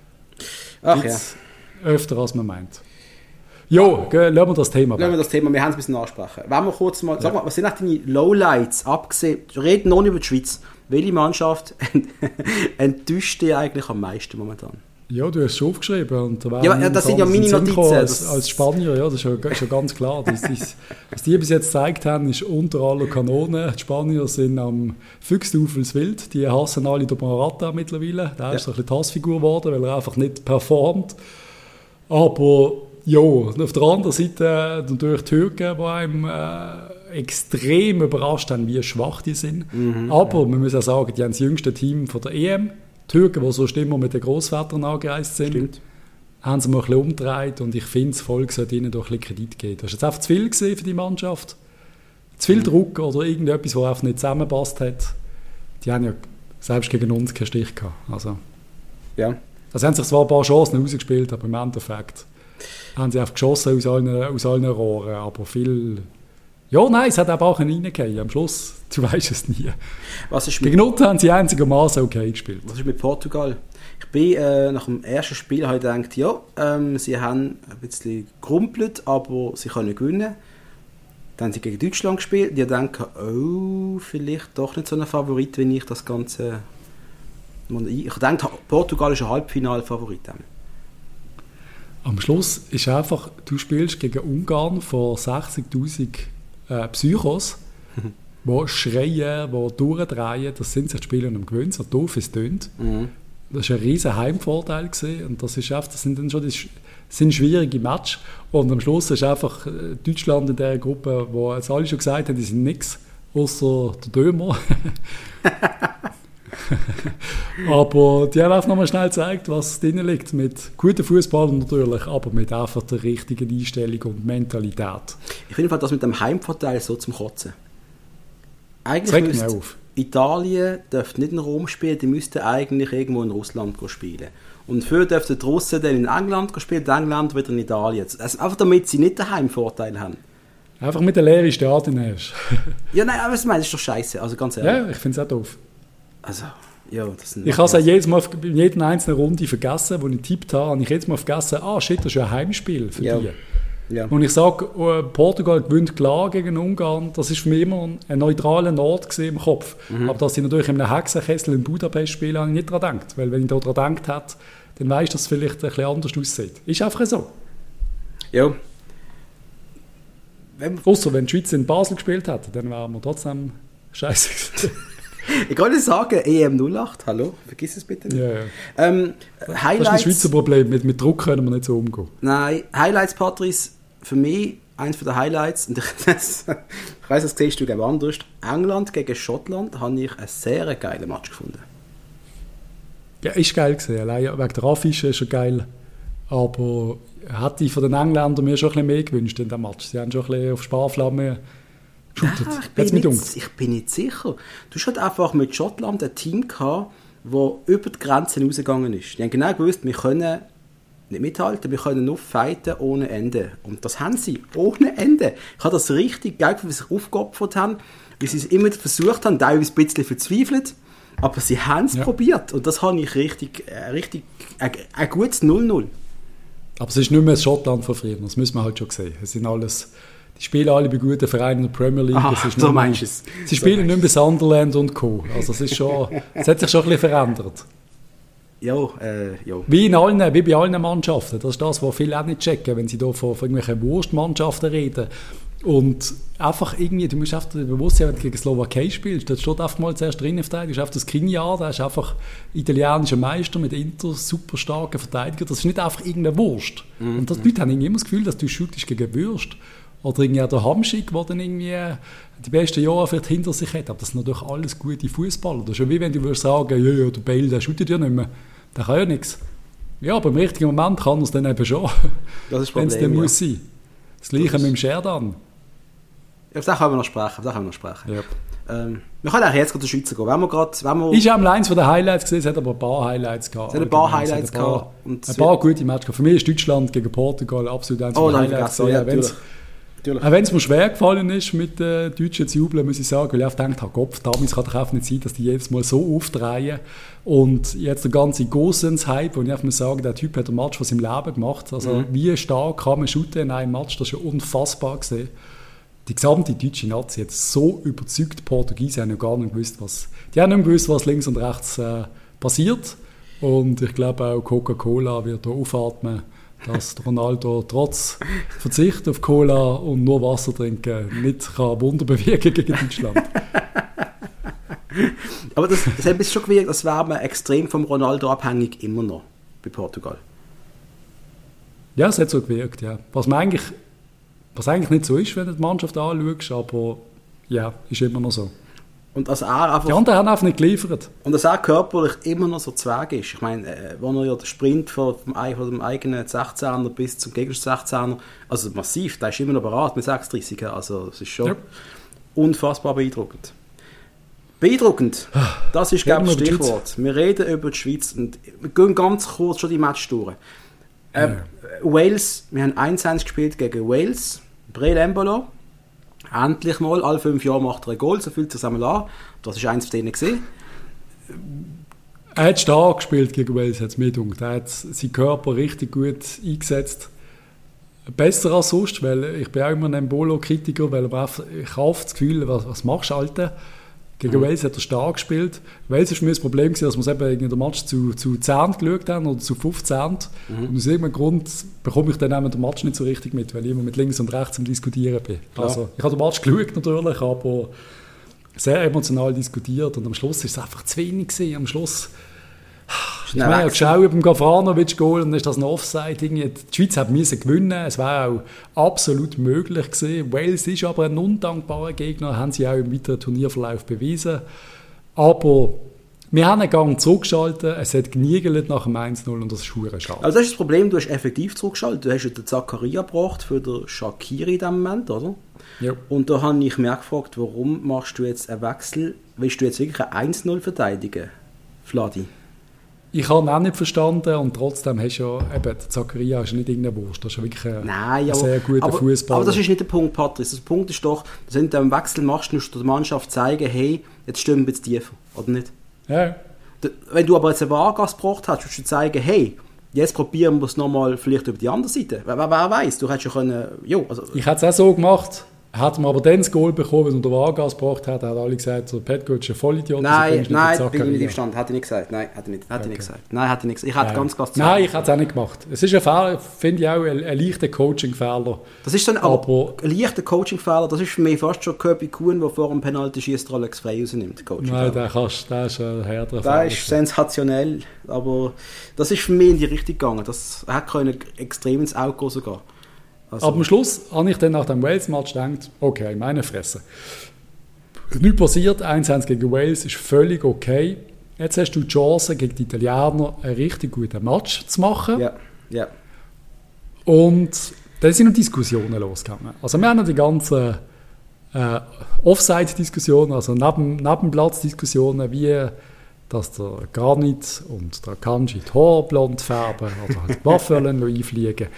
öfter als man meint. Jo, lassen wir das Thema. Wir haben es ein bisschen ansprechen. Wenn wir kurz mal, sag mal, was sind deine Lowlights, abgesehen, reden noch nicht über die Schweiz. Welche Mannschaft enttäuscht dich eigentlich am meisten momentan? Ja, du hast es schon aufgeschrieben. Und das sind ja meine Notizen. Als Spanier, das ist schon ganz klar. Was die bis jetzt gezeigt haben, ist unter aller Kanone. Die Spanier sind am Füchsteufelswild. Die hassen alle den Morata mittlerweile. Der ist so ein bisschen die Hassfigur geworden, weil er einfach nicht performt. Aber ja, auf der anderen Seite natürlich die Türken, die einem extrem überrascht haben, wie schwach die sind. Aber man muss auch sagen, die haben das jüngste Team von der EM. Die Türken, die sonst immer mit den Grossvätern angereist sind, haben sie mal ein bisschen umgedreht und ich finde, das Volk sollte ihnen doch ein bisschen Kredit geben. Das war jetzt einfach zu viel für die Mannschaft. Zu viel Druck oder irgendetwas, was einfach nicht zusammenpasst hat. Die haben ja selbst gegen uns keinen Stich gehabt. Also. Ja. Also haben sich zwar ein paar Chancen rausgespielt, aber im Endeffekt haben sie einfach geschossen aus allen Rohren, aber viel... Ja, nein, es hat aber auch reingehen. Am Schluss, du weißt es nie. Gegen Noten haben sie einigermaßen okay gespielt. Was ist mit Portugal? Ich bin nach dem ersten Spiel habe ich gedacht, ja, sie haben ein bisschen gerumpelt, aber sie können gewinnen. Dann haben sie gegen Deutschland gespielt. Die denken, oh, vielleicht doch nicht so ein Favorit, wenn ich das Ganze... Ich denke, Portugal ist ein Halbfinalfavorit. Am Schluss ist einfach, du spielst gegen Ungarn vor 60'000 Psychos, die schreien, die durchdrehen. Das sind sich die Spieler am Gewöhnen, so doof es tönt. Mhm. Das war ein riesen Heimvorteil gewesen. Und das sind dann schon sind schwierige Matches. Und am Schluss ist einfach Deutschland in dieser Gruppe, wo jetzt alle schon gesagt haben, die sind nichts, außer der Dömer. Aber die haben einfach nochmal schnell gezeigt, was drin liegt. Mit guten Fußballern natürlich, aber mit einfach der richtigen Einstellung und Mentalität. Ich finde das mit dem Heimvorteil so zum Kotzen. Eigentlich müsste Italien dürfte nicht in Rom spielen, die müssten eigentlich irgendwo in Russland spielen. Und für dürften die Russen dann in England spielen, die England wieder in Italien. Also einfach damit sie nicht den Heimvorteil haben. Einfach mit der leeren Stadien hast. Ja, nein, aber was meinst du, ist doch scheiße, also ganz ehrlich. Ja, ich finde es auch doof. Also, ja, das sind ich habe es ja jedes Mal bei jeder einzelnen Runde vergessen, wo ich getippt habe, habe ich jedes Mal vergessen, shit, das ist ja ein Heimspiel für die. Ja. Und ich sage, Portugal gewinnt klar gegen Ungarn, das ist für mich immer ein neutraler Ort im Kopf. Mhm. Aber dass sie natürlich in einem Hexenkessel in Budapest spielen, habe ich nicht daran gedacht. Weil wenn ich daran gedacht hätte, dann weiss ich, dass es vielleicht ein bisschen anders aussieht. Ist einfach so. Ja. Ausser wenn die Schweiz in Basel gespielt hätte, dann wären wir trotzdem scheiße. Ich kann nicht sagen, EM08, hallo, vergiss es bitte nicht. Ja. Highlights, das ist ein Schweizer Problem, mit Druck können wir nicht so umgehen. Nein, Highlights, Patrice, für mich eins der Highlights, und ich weiss, das siehst du gerne anders, England gegen Schottland habe ich einen sehr geilen Match gefunden. Ja, ist geil gewesen, allein wegen der Affische ist schon geil, aber hätte ich von den Engländern mir schon ein bisschen mehr gewünscht in diesem Match. Sie haben schon ein bisschen auf Sparflamme geschootet. Ich bin nicht sicher. Du hast halt einfach mit Schottland ein Team gehabt, das über die Grenzen rausgegangen ist. Die haben genau gewusst, wir können nicht mithalten, wir können nur fighten ohne Ende. Und das haben sie, ohne Ende. Ich habe das richtig geil gefunden, wie sie sich aufgeopfert haben, wie sie es immer versucht haben, teilweise ein bisschen verzweifelt, aber sie haben es probiert. Und das habe ich richtig ein gutes 0-0. Aber es ist nicht mehr das Schottland von früher, das müssen wir halt schon sehen. Es sind alles... Die spielen alle bei guten Vereinen in der Premier League. So meinst du es. Sie spielen nicht bei Sunderland und Co. Also es hat sich schon ein bisschen verändert. Ja. Wie bei allen Mannschaften. Das ist das, was viele auch nicht checken, wenn sie da von irgendwelchen Wurstmannschaften reden. Und einfach irgendwie, du musst einfach bewusst sein, wenn du gegen Slowakei spielst, da steht einfach mal zuerst drin, du hast einfach das Skriniar, der ist einfach italienischer Meister mit Inter, super starken Verteidiger. Das ist nicht einfach irgendeine Wurst. Und die Leute haben irgendwie immer das Gefühl, dass du shootest gegen Würst. Oder irgendwie der Hamschik, der dann irgendwie die besten Jahre vielleicht hinter sich hat. Aber das sind natürlich alles gute Fußballer. Das ist ja wie wenn du würdest sagen, ja, der Bale, der shootet ja nicht mehr. Der kann ja nichts. Ja, aber im richtigen Moment kann er es dann eben schon. Das ist das Problem, wenn es dann muss sein. Das Gleiche mit dem Scherdan. Ja, das können wir noch sprechen. Ja. Wir können eigentlich jetzt gerade den Schweizer gehen. Ist ja eins der Highlights gesehen, es hat aber ein paar Highlights gehabt. Es hat ein paar Highlights gehabt. Ein paar gute Matches gehabt. Für mich ist Deutschland gegen Portugal absolut eins der Highlights. Auch wenn es mir schwer gefallen ist, mit den Deutschen zu jubeln, muss ich sagen, weil ich auch gedacht habe, Gott, damals kann doch einfach nicht sein, dass die jedes Mal so aufdrehen. Und jetzt der ganze Gosens-Hype, wo ich einfach muss sagen, der Typ hat ein Match von seinem Leben gemacht. Also wie stark kann man shooten in einem Match, das ist ja unfassbar gesehen. Die gesamte deutsche Nazi hat so überzeugt, die Portugiesen haben ja gar nicht gewusst, was links und rechts passiert. Und ich glaube auch Coca-Cola wird da aufatmen, dass Ronaldo trotz Verzicht auf Cola und nur Wasser trinken nicht kann Wunder bewirken gegen Deutschland. Aber das hat ein bisschen schon gewirkt, als wäre man extrem vom Ronaldo abhängig, immer noch bei Portugal. Ja, es hat so gewirkt, ja. Was eigentlich nicht so ist, wenn du die Mannschaft anschaust, aber ja, ist immer noch so. Und als er einfach, die anderen haben einfach nicht geliefert. Und dass er körperlich immer noch so zweig ist. Ich meine, wo er ja den Sprint von dem eigenen 16er bis zum gegnerischen 16er, also massiv, der ist immer noch bereit mit 36er. Also es ist schon unfassbar beeindruckend. Beeindruckend. Das ist, glaube ich, das Reden wir über die Stichwort. Wir reden über die Schweiz und wir gehen ganz kurz schon die Match durch. Wales, wir haben 1-1 gespielt gegen Wales. Breel Embolo. Endlich mal, alle 5 Jahre macht er ein Goal, so fühlt es sich einmal an. Das war eins von denen gesehen. Er hat stark gespielt gegen Wales, hat es mir gedacht. Er hat seinen Körper richtig gut eingesetzt. Besser als sonst, weil ich bin auch immer ein Embolo-Kritiker, weil ich habe oft das Gefühl, was machst du, Alter? Gegen Wales hat er stark gespielt. Wales war für mich das Problem, dass wir es eben in der Match zu 10 geschaut haben oder zu 15. Und aus irgendeinem Grund bekomme ich dann auch den Match nicht so richtig mit, weil ich immer mit links und rechts am Diskutieren bin. Also, ich habe den Match geschaut natürlich, aber sehr emotional diskutiert und am Schluss war es einfach zu wenig gewesen. Am Schluss... Ich habe geschaut beim Gavranovic-Goal und dann ist das ein Offside. Die Schweiz hat gewinnen. Es war auch absolut möglich gewesen. Wales ist aber ein undankbarer Gegner, haben sie auch im weiteren Turnierverlauf bewiesen. Aber wir haben einen Gang zurückgeschaltet, es hat geniegelt nach dem 1-0 und das ist verdammt schade. Also das ist das Problem, du hast effektiv zurückgeschaltet. Du hast ja den Zakaria gebracht für den Shaqiri in diesem Moment, oder? Ja. Und da habe ich mich gefragt, warum machst du jetzt einen Wechsel? Willst du jetzt wirklich ein 1-0 verteidigen, Vladi? Ich habe ihn auch nicht verstanden und trotzdem hast du ja, eben, der Zakaria ist ja nicht irgendeine Wurst, das ist ja wirklich ein sehr guter Fußballer. Aber das ist nicht der Punkt, Patrice. Der Punkt ist doch, dass wenn du einen Wechsel machst, musst du der Mannschaft zeigen, hey, jetzt stehen wir ein bisschen tiefer, oder nicht? Ja. Wenn du aber jetzt einen Vargas gebracht hast, musst du zeigen, hey, jetzt probieren wir es nochmal vielleicht über die andere Seite. Wer weiß, du hättest ja können... Ich hätte es auch so gemacht. Hätten wir aber dann das Goal bekommen, wenn er Vargas gebracht hat, haben alle gesagt, so, Petkovic ist ein Vollidiot. Nein, bin ich nicht verstanden. Hätte ich nicht gesagt. Nein, hätte ich nicht gesagt. Nein, hätte ich nicht gesagt. Ich hätte ganz klar gesagt. Nein, ich hätte es auch nicht gemacht. Es ist ein Fehler, finde ich auch, ein leichter Coaching-Fehler. Das ist dann aber ein leichter Coaching-Fehler. Das ist für mich fast schon Kirby Kuhn, der vor dem Penalty schießt, Alex Frey rausnimmt. Nein, der ist ein härterer Fehler. Der ist sensationell, aber das ist für mich in die Richtung gegangen. Das hätte extrem ins Auge gehen sogar. Also. Aber am Schluss habe ich dann nach dem Wales-Match gedacht, okay, meine Fresse. Nichts passiert, 1-1 gegen Wales ist völlig okay. Jetzt hast du die Chance, gegen die Italiener einen richtig guten Match zu machen. Ja. Und dann sind noch Diskussionen losgegangen. Also wir haben die ganzen Offside-Diskussionen, also Nebenplatz-Diskussionen, wie dass der Granit und der Kanji die Haare blond färben oder halt die Waffe einfliegen.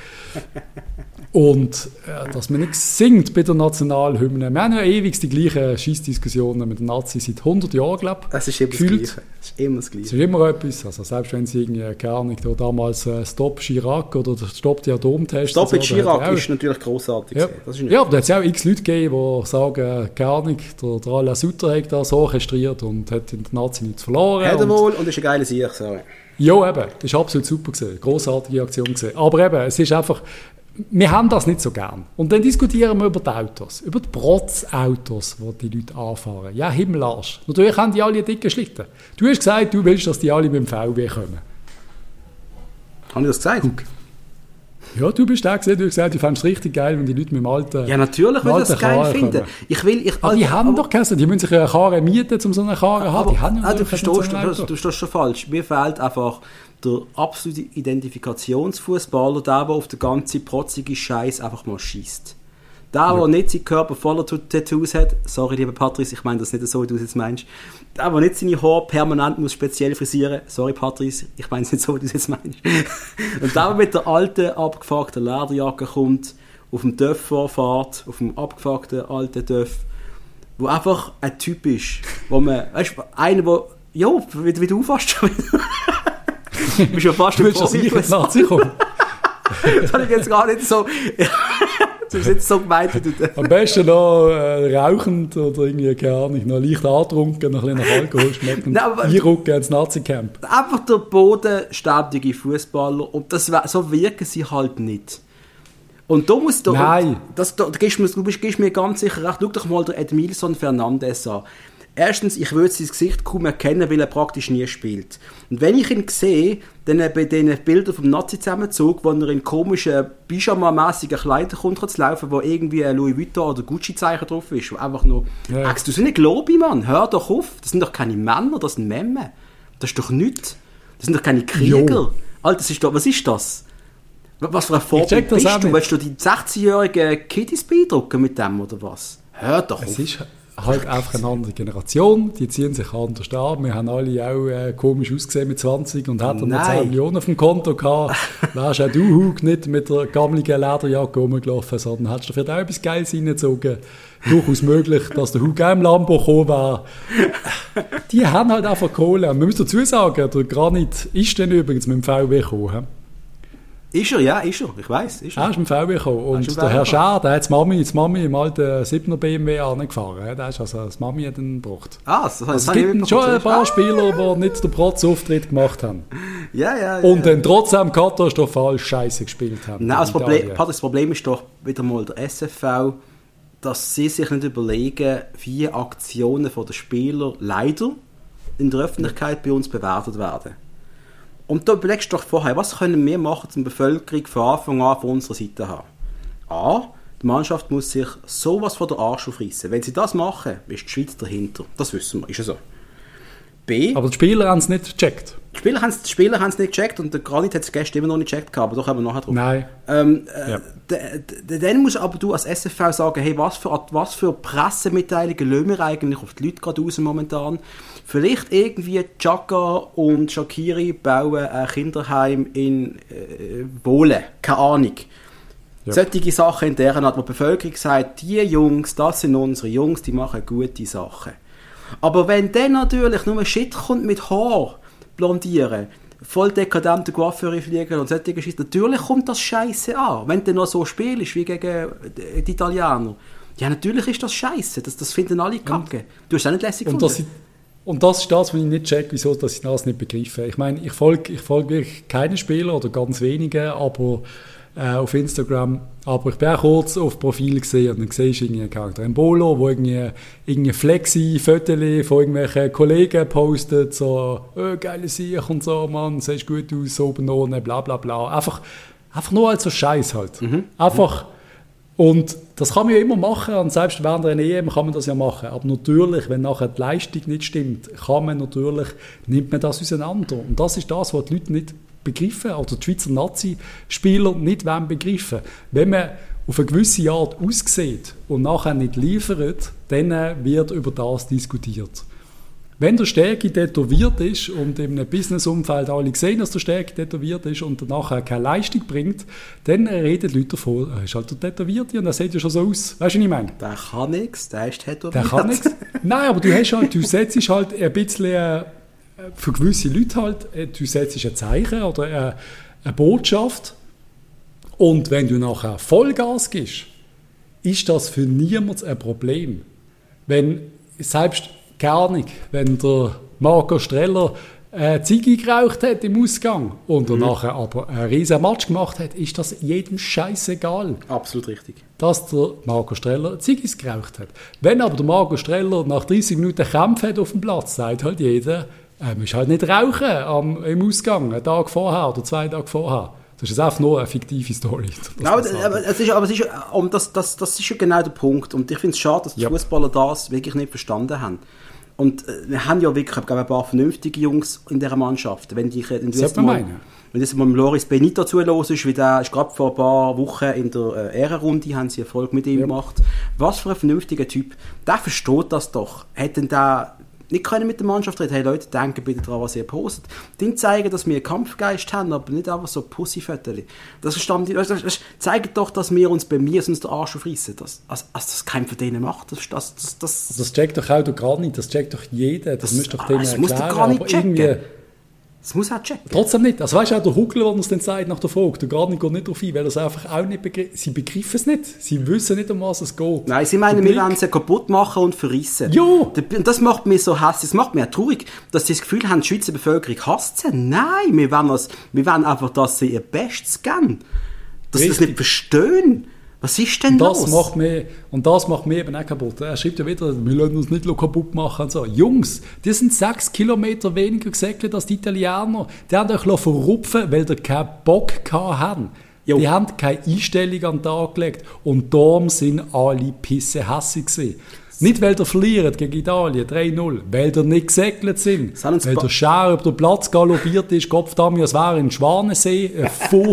Und dass man nichts singt bei der Nationalhymne. Wir haben ja ewig die gleichen Scheissdiskussionen mit den Nazis seit 100 Jahren, glaube ich. Es ist immer das Gleiche. Es ist immer etwas. Also selbst wenn sie irgendwie, keine Ahnung, damals Stop Chirac oder Stop die Atomtests... Stop mit Chirac ist natürlich grossartig. Ja, ja, aber da hat es ja auch x Leute gegeben, die sagen, keine Ahnung, der Alain Sutter hat das orchestriert und hat in der Nazi nichts verloren. Hat er wohl und ist ein geiler Sieg, sorry. Ja, eben. Das war absolut super gewesen. Grossartige Aktion gewesen. Aber eben, es ist einfach... Wir haben das nicht so gern. Und dann diskutieren wir über die Autos, über die Protzautos, die Leute anfahren. Ja, Himmelarsch. Natürlich haben die alle einen dicken Schlitten. Du hast gesagt, du willst, dass die alle mit dem VW kommen. Habe ich das gesagt? Guck. Ja, du bist der gesehen, du hast gesagt, du fändest es richtig geil, wenn die Leute mit dem alten... Ja, natürlich will ich das geil finden. Aber die haben doch keine, die müssen sich eine Karre mieten, um so eine Karre haben. Die haben ja du verstehst schon falsch. Mir fehlt einfach der absolute Identifikationsfußballer, der auf den ganzen protzigen Scheiß einfach mal schießt. Der nicht seinen Körper voller Tattoos hat, sorry, lieber Patrice, ich meine das nicht so, wie du es jetzt meinst. Der nicht seine Haare permanent muss speziell frisieren, sorry Patrice, ich meine es nicht so, wie du es jetzt meinst. Und der mit der alten, abgefuckten Lederjacke kommt, auf dem Dörf vorfährt, auf dem abgefuckten alten Dörf, wo einfach ein Typ ist, wo man, weißt du, einer, wo, ja, wie du fast schon du bist ja fast ein Profi. Das habe ich jetzt gar nicht so... Du hast jetzt so gemeint, wie du das... Am besten noch rauchend oder irgendwie, keine Ahnung, noch leicht angetrunken, noch ein bisschen nach Alkohol schmeckt und einrücken ins Nazi-Camp. Einfach der bodenständige Fußballer und so wirken sie halt nicht. Und da musst du... Nein. Du gibst mir ganz sicher recht. Schau doch mal den Edmilson Fernandes an. Erstens, ich würde sein Gesicht kaum erkennen, weil er praktisch nie spielt. Und wenn ich ihn sehe, dann bei den Bildern vom Nazi-Zusammenzug, wo er in komischen, Pyjama-mässigen Kleidern kommt zu laufen, wo irgendwie ein Louis Vuitton oder Gucci-Zeichen drauf ist, wo einfach nur... Ja. Du bist nicht Globi, Mann, hör doch auf. Das sind doch keine Männer, das sind Memme. Das ist doch nichts. Das sind doch keine Krieger. Jo. Alter, was ist das? Was für ein Vorbild bist du? Willst du die 16-jährigen Kiddies beeindrucken mit dem, oder was? Hör doch auf. halt einfach eine andere Generation, die ziehen sich anders an. Wir haben alle auch komisch ausgesehen mit 20 und hätten noch 10 Millionen auf dem Konto gehabt. Wärst auch du, Hug, nicht mit der gammeligen Lederjacke rumgelaufen, sondern hättest du vielleicht auch etwas Geiles reingezogen. Durchaus möglich, dass der Hug auch im Lambo gekommen wäre. Die haben halt einfach Kohle. Und man muss dazu sagen, der Granit ist dann übrigens mit dem VW gekommen. Ist er, ja, ist er. Ich weiss, ist er. Er ist mit dem VW gekommen. Und der Herr Schär, der hat die Mami im alten 7er BMW angefahren. Der ist also das Mami dann gebracht. Das es gibt schon ein paar Spieler, die nicht den Protz-Auftritt gemacht haben. Ja. Und dann trotzdem katastrophal Scheiße gespielt haben. Nein, das Problem ist doch wieder mal der SFV, dass sie sich nicht überlegen, wie Aktionen der Spieler leider in der Öffentlichkeit bei uns bewertet werden. Und da überlegst du doch vorher, was können wir machen, um die Bevölkerung von Anfang an von unserer Seite zu haben? A, die Mannschaft muss sich sowas von der Arsch aufreissen. Wenn sie das machen, ist die Schweiz dahinter. Das wissen wir, ist ja so. B, aber die Spieler haben es nicht gecheckt. Die Spieler haben es nicht gecheckt und der Granit hat es gestern immer noch nicht gecheckt, aber da kommen wir nachher drauf. Nein. Dann musst aber du als SFV sagen, hey, was für Pressemitteilungen lassen wir eigentlich auf die Leute gerade raus momentan? Vielleicht irgendwie Chaka und Shaqiri bauen ein Kinderheim in Wohlen, keine Ahnung. Ja. Solche Sachen in deren Art, wo die Bevölkerung sagt, die Jungs, das sind unsere Jungs, die machen gute Sachen. Aber wenn dann natürlich nur Shit kommt mit Haar blondieren, voll dekadente Coiffeure fliegen und solche Geschichten, natürlich kommt das Scheiße an. Wenn du noch so spielst wie gegen die Italiener, ja, natürlich ist das Scheiße. Das finden alle kacke. Du hast es auch nicht lässig gefunden. Und das ist das, was ich nicht check, wieso dass ich das nicht begreife. Ich meine, ich folge wirklich keinen Spieler oder ganz wenige, aber auf Instagram. Aber ich bin auch kurz auf Profil gesehen und dann siehst du irgendwie Charakter Embolo, wo irgendwie Flexi-Fotos von irgendwelchen Kollegen postet, so, geile Sieg und so, Mann, siehst gut aus, oben ohne, bla bla bla. Einfach nur als so Scheiß halt. Einfach. Und das kann man ja immer machen und selbst während einer EM kann man das ja machen. Aber natürlich, wenn nachher die Leistung nicht stimmt, nimmt man das auseinander. Und das ist das, was die Leute nicht begriffen, oder die Schweizer Nazi-Spieler nicht begriffen. Wenn man auf eine gewisse Art aussieht und nachher nicht liefert, dann wird über das diskutiert. Wenn der Stärke tätowiert ist und in einem Business-Umfeld alle sehen, dass der Stärke tätowiert ist und nachher keine Leistung bringt, dann reden die Leute davon, er ist halt der Tätowierte und er sieht ja schon so aus. Weißt du, was ich meine? Der kann nichts, der ist tätowiert. Der kann nichts. Nein, aber du setzt halt ein bisschen für gewisse Leute halt, du setzt ein Zeichen oder eine Botschaft und wenn du nachher Vollgas gibst, ist das für niemanden ein Problem. Wenn selbst keine Ahnung, wenn der Marco Streller Ziege geraucht hat im Ausgang und nachher aber einen riesen Match gemacht hat, ist das jedem scheißegal. Absolut richtig. Dass der Marco Streller Ziggis geraucht hat. Wenn aber der Marco Streller nach 30 Minuten Kämpfe hat auf dem Platz, sagt halt jeder, musst halt nicht rauchen im Ausgang, einen Tag vorher oder 2 Tage vorher. Das ist einfach nur eine fiktive Story. Das ist ja genau der Punkt. Und ich finde es schade, dass die Fußballer das wirklich nicht verstanden haben. Und wir haben ja wirklich, ich glaube, ein paar vernünftige Jungs in dieser Mannschaft. Wenn du jetzt mal mit Loris Benito zuhörst, wie der ist gerade vor ein paar Wochen in der Ehrenrunde, haben sie Erfolg mit ihm gemacht. Was für ein vernünftiger Typ. Der versteht das doch. Hat denn der nicht können mit der Mannschaft reden? Hey Leute, denken bitte daran, was ihr postet. Die zeigen, dass wir einen Kampfgeist haben, aber nicht einfach so Pussyfötterchen. Das zeigt doch, dass wir uns bei mir sonst den Arsch aufreissen. Das keiner von denen macht. Das checkt doch auch der Granit, das checkt doch jeder. Das müsst doch denen erklären. Das muss der Granit checken. Das muss er checken. Trotzdem nicht. Also weißt du auch der Huckel, der uns dann sagt nach der Frage, der Granit geht nicht darauf ein, weil er es einfach auch nicht begreift. Sie begreifen es nicht. Sie wissen nicht, um was es geht. Nein, sie meinen, wir wollen sie kaputt machen und verrissen. Ja. Und das macht mich so hässlich. Das macht mich auch traurig, dass sie das Gefühl haben, die Schweizer Bevölkerung hasst sie. Nein, wir wollen einfach, dass sie ihr Bestes geben. Dass sie das nicht verstehen. Was ist denn das los? Das macht mich eben auch kaputt. Er schreibt ja wieder, wir lassen uns nicht kaputt machen. Und so. Jungs, die sind 6 Kilometer weniger gesegelt als die Italiener. Die haben euch verrupfen, weil die keinen Bock hatten. Jo. Die haben keine Einstellung an den Tag gelegt. Und darum sind alle pissehässig gewesen. Nicht, weil ihr verliert gegen Italien, 3-0, weil ihr nicht gesegelt sind, weil der Schär über den Platz galoppiert ist, Kopfdami, als wäre in Schwanensee, ein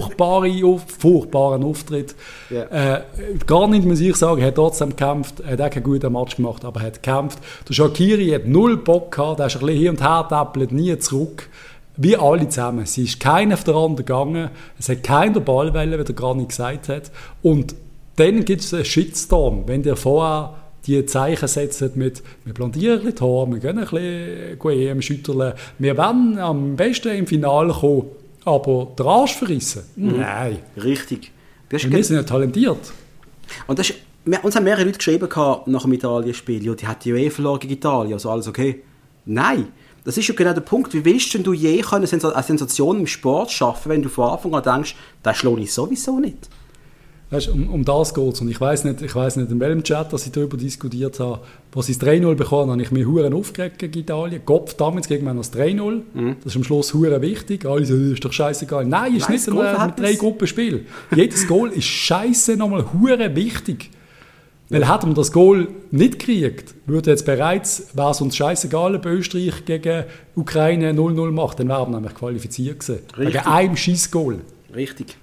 furchtbaren Auftritt. Yeah. Gar nicht, muss ich sagen, er hat trotzdem gekämpft, er hat auch keinen guten Match gemacht, aber er hat gekämpft. Der Shaqiri hat null Bock gehabt, der ist ein bisschen hin und her täppelt, nie zurück. Wie alle zusammen. Sie ist keiner auf der anderen gegangen, es hat keiner Ball wollen, wie der Granit gesagt hat. Und dann gibt es einen Shitstorm, wenn der vorher die Zeichen setzen mit «Wir blondieren ein bisschen die Haare, wir gehen ein bisschen EM schütteln, wir werden am besten im Finale kommen, aber den Arsch verrissen?» Nein. Richtig. Wir sind ja talentiert. Und das ist, uns haben mehrere Leute geschrieben nach dem Italien-Spiel, ja, die hat die UEFA verloren gegen Italien, also alles okay. Nein. Das ist ja genau der Punkt. Wie willst du je eine Sensation im Sport schaffen, wenn du von Anfang an denkst, das schlage ich sowieso nicht? Weißt, um das geht es. Und ich weiss nicht, in welchem Chat, dass ich darüber diskutiert habe. Als ich das 3-0 bekommen habe, ich mich verdammt aufgeregt gegen Italien. Kopf damals gegen das 3-0. Das ist am Schluss verdammt wichtig. Alle sagen, ist doch scheißegal. Nein, ist nicht ein 3-Gruppen-Spiel. Jedes Goal ist scheiße nochmal verdammt wichtig. Weil hätten wir das Goal nicht gekriegt, würde jetzt bereits, wäre es uns scheißegal, ob Österreich gegen Ukraine 0-0 macht, dann wären wir nämlich qualifiziert gewesen. Wegen einem Scheissgoal. Richtig.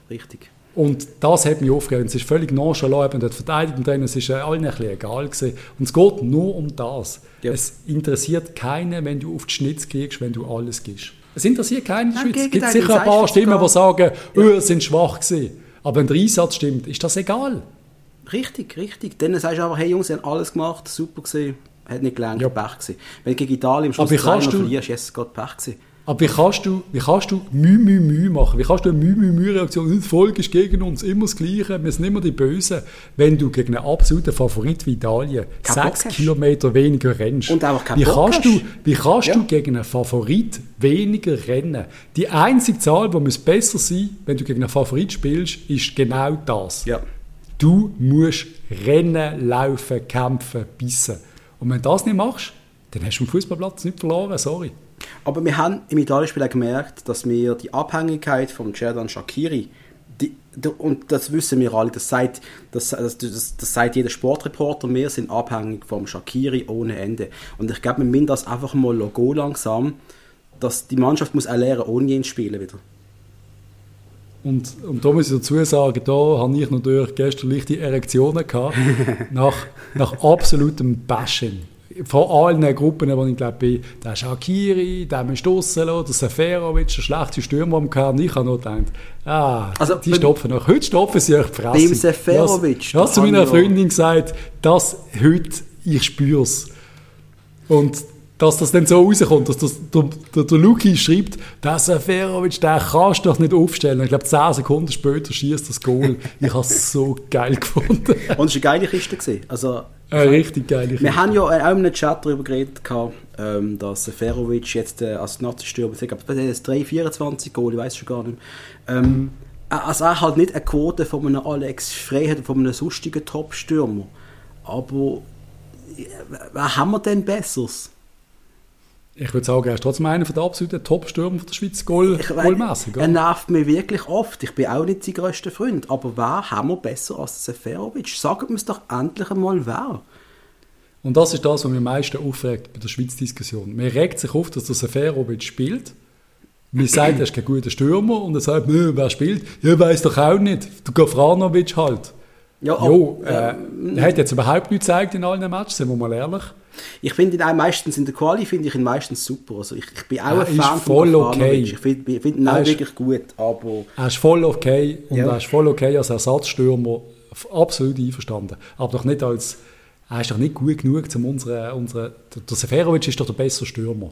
Und das hat mich aufgeregt. Es ist völlig nonchalant und dort verteidigt und dann, es ist allen ein bisschen egal gewesen. Und es geht nur um das. Yep. Es interessiert keinen, wenn du auf die Schnitz kriegst, wenn du alles gibst. Es interessiert keinen in der Schweiz. Es gibt sicher ein paar Stimmen, die sagen, es sind schwach gewesen. Aber wenn der Einsatz stimmt, ist das egal. Richtig. Dann sagst du einfach, hey Jungs, sie haben alles gemacht, super gewesen, hat nicht gelernt, Pech gewesen. Wenn du gegen Italien am Schluss 3-0 verlierst, ist es Gott Pech gewesen. Aber wie kannst du Müh machen? Wie kannst du eine Müh-Reaktion? Das Volk ist gegen uns, immer das Gleiche, wir sind immer die Bösen. Wenn du gegen einen absoluten Favorit wie Italien 6 Kilometer weniger rennst. Und auch kein Wie kannst du gegen einen Favorit weniger rennen? Die einzige Zahl, die muss besser sein, wenn du gegen einen Favorit spielst, ist genau das. Ja. Du musst rennen, laufen, kämpfen, bissen. Und wenn du das nicht machst, dann hast du am Fußballplatz nicht verloren, sorry. Aber wir haben im Italien-Spiel gemerkt, dass wir die Abhängigkeit von Xherdan Shaqiri, und das wissen wir alle, das sagt jeder Sportreporter, wir sind abhängig vom Shaqiri ohne Ende. Und ich glaube, wir müssen das einfach mal gehen langsam, dass die Mannschaft muss auch lernen, ohne ihn zu spielen wieder. Und da muss ich dazu sagen, da habe ich natürlich gestern leichte Erektionen gehabt, nach absolutem Bashing. Von allen Gruppen, wo ich glaube, bin, der Shaqiri, der Stosselo, der Seferovic, der schlechte Stürmer am Kern. Ich habe noch gedacht, also, die stopfen noch. Heute stopfen sie euch die Fresse. Beim Seferovic. Ich habe zu meiner Freundin gesagt, dass heute, ich spüre es. Und dass das dann so rauskommt, dass der Luki schreibt, der Seferovic, der kannst du doch nicht aufstellen. Ich glaube, 10 Sekunden später schießt das Goal. Ich habe es so geil gefunden. Und es war eine geile Kiste gewesen. Also, richtig geile Kiste. Wir haben ja auch in einem Chat darüber geredet, dass Seferovic jetzt als Nazi-Stürmer, ich glaube, das 3-24 Goal, ich weiß schon gar nicht mehr. Also er halt nicht eine Quote von einem Alex Frey hat, von einem sonstigen Top-Stürmer. Aber wer haben wir denn Besseres? Ich würde sagen, er ist trotzdem einer der absoluten Top-Stürmer der Schweiz goalmässig. Er nervt mich wirklich oft. Ich bin auch nicht sein grösster Freund. Aber wer haben wir besser als Seferovic? Sagen wir es doch endlich einmal, wer. Und das ist das, was mich am meisten aufregt bei der Schweiz-Diskussion. Man regt sich auf, dass der Seferovic spielt. Man sagt, er ist kein guter Stürmer. Und er sagt, wer spielt? Ja, weiss doch auch nicht. Der Gafranovic halt. Er hat jetzt überhaupt nichts gezeigt in allen Matches, sind wir mal ehrlich. Ich finde ihn auch meistens in der Quali finde ich ihn meistens super. Also ich bin auch ein Fan von Gafranovic. Ich finde ihn auch wirklich gut. Aber er ist voll okay und er ist voll okay als Ersatzstürmer. Absolut einverstanden. Aber doch nicht als... Er ist doch nicht gut genug, um der Seferovic ist doch der bessere Stürmer.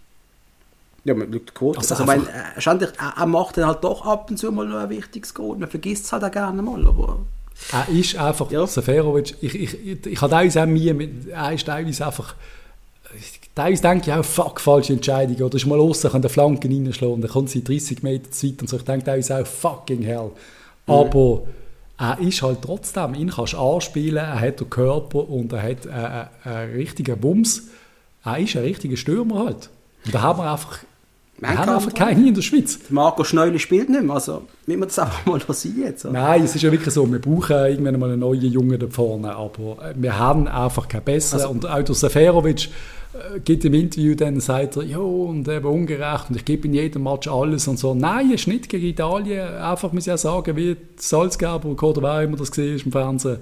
Ja, man schaut die Quote. Also er macht dann halt doch ab und zu mal ein wichtiges Goal. Man vergisst es halt auch gerne mal, aber... Er ist einfach, Seferovic, ich habe teilweise auch er ist teilweise einfach, teilweise denke ich auch, fuck, falsche Entscheidung, oder ist mal aussen, kann der Flanken reinschlagen, und dann kommt sie 30 Meter zu weit und so, ich denke teilweise auch, fucking hell. Aber er ist halt trotzdem, ihn kannst du anspielen, er hat den Körper und er hat einen richtigen Wumms, er ist ein richtiger Stürmer halt. Und da haben wir einfach Wir haben einfach keinen in der Schweiz. Marco Schneuli spielt nicht mehr, also müssen wir das einfach mal sehen jetzt. Oder? Nein, es ist ja wirklich so, wir brauchen irgendwann mal einen neuen Jungen da vorne, aber wir haben einfach keinen besseren. Also, und auch der Seferovic gibt im Interview dann, sagt er, ja, und eben ungerecht und ich gebe in jedem Match alles und so. Nein, ein Schnitt gegen Italien, einfach muss ich auch sagen, wie Salzgeber oder wer immer das gesehen ist im Fernsehen.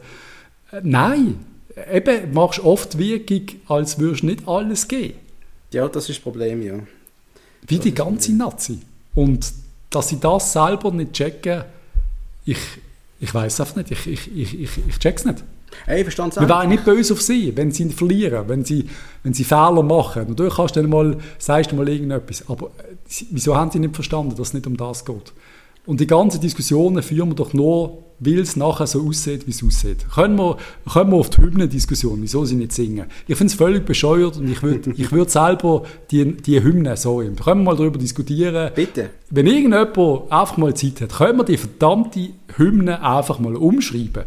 Nein, eben machst oft Wirkung, als würdest du nicht alles geben. Ja, das ist das Problem, ja. Wie die ganze Nazi. Und dass sie das selber nicht checken, ich weiß es einfach nicht. Ich check's nicht. Hey, verstanden es Wir wären nicht böse auf sie, wenn sie verlieren, wenn sie Fehler machen. Natürlich sagst du mal irgendetwas. Aber wieso haben sie nicht verstanden, dass es nicht um das geht? Und die ganzen Diskussionen führen wir doch nur, weil es nachher so aussieht, wie es aussieht. Können wir auf die Hymnen-Diskussion, wieso sie nicht singen? Ich finde es völlig bescheuert und ich würd selber die Hymne so. Können wir mal darüber diskutieren? Bitte. Wenn irgendjemand einfach mal Zeit hat, können wir die verdammte Hymne einfach mal umschreiben.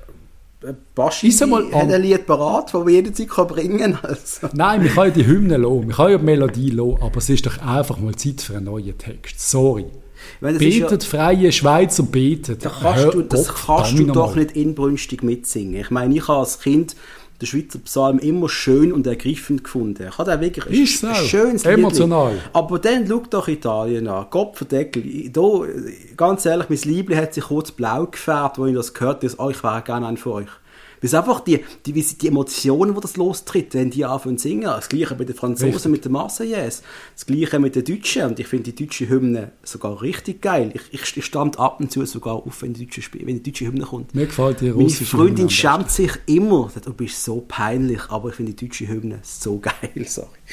Baschi hat ein Lied parat, das wir jederzeit bringen kann. Also. Nein, wir können ja die Hymne lassen, wir können ja die Melodie lassen, aber es ist doch einfach mal Zeit für einen neuen Text. Sorry. Betet, freie Schweiz und betet. Das kannst du doch nicht inbrünstig mitsingen. Ich meine, ich habe als Kind den Schweizer Psalm immer schön und ergreifend gefunden. Ich habe wirklich ein schönes Lied. Emotional. Aber dann schau doch Italien an. Gottverdeckel. Da, ganz ehrlich, mein Liebling hat sich kurz blau gefärbt, als ich das gehört habe. Ich wäre gerne ein von euch. Weil es einfach die Emotionen, die das lostritt, wenn die anfangen zu singen. Das Gleiche bei den Franzosen richtig. Mit der Marseillaise. Das Gleiche mit den Deutschen. Und ich finde die deutsche Hymne sogar richtig geil. Ich stand ab und zu sogar auf, wenn die deutsche Hymne kommt. Mir gefällt die russische Hymne. Meine Freundin schämt sich immer. Sagt, du bist so peinlich, aber ich finde die deutsche Hymne so geil.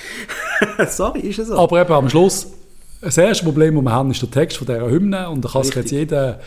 Sorry. Sorry, ist es so. Aber eben am Schluss, das erste Problem, das wir haben, ist der Text von dieser Hymne. Und da kann sich jetzt jeder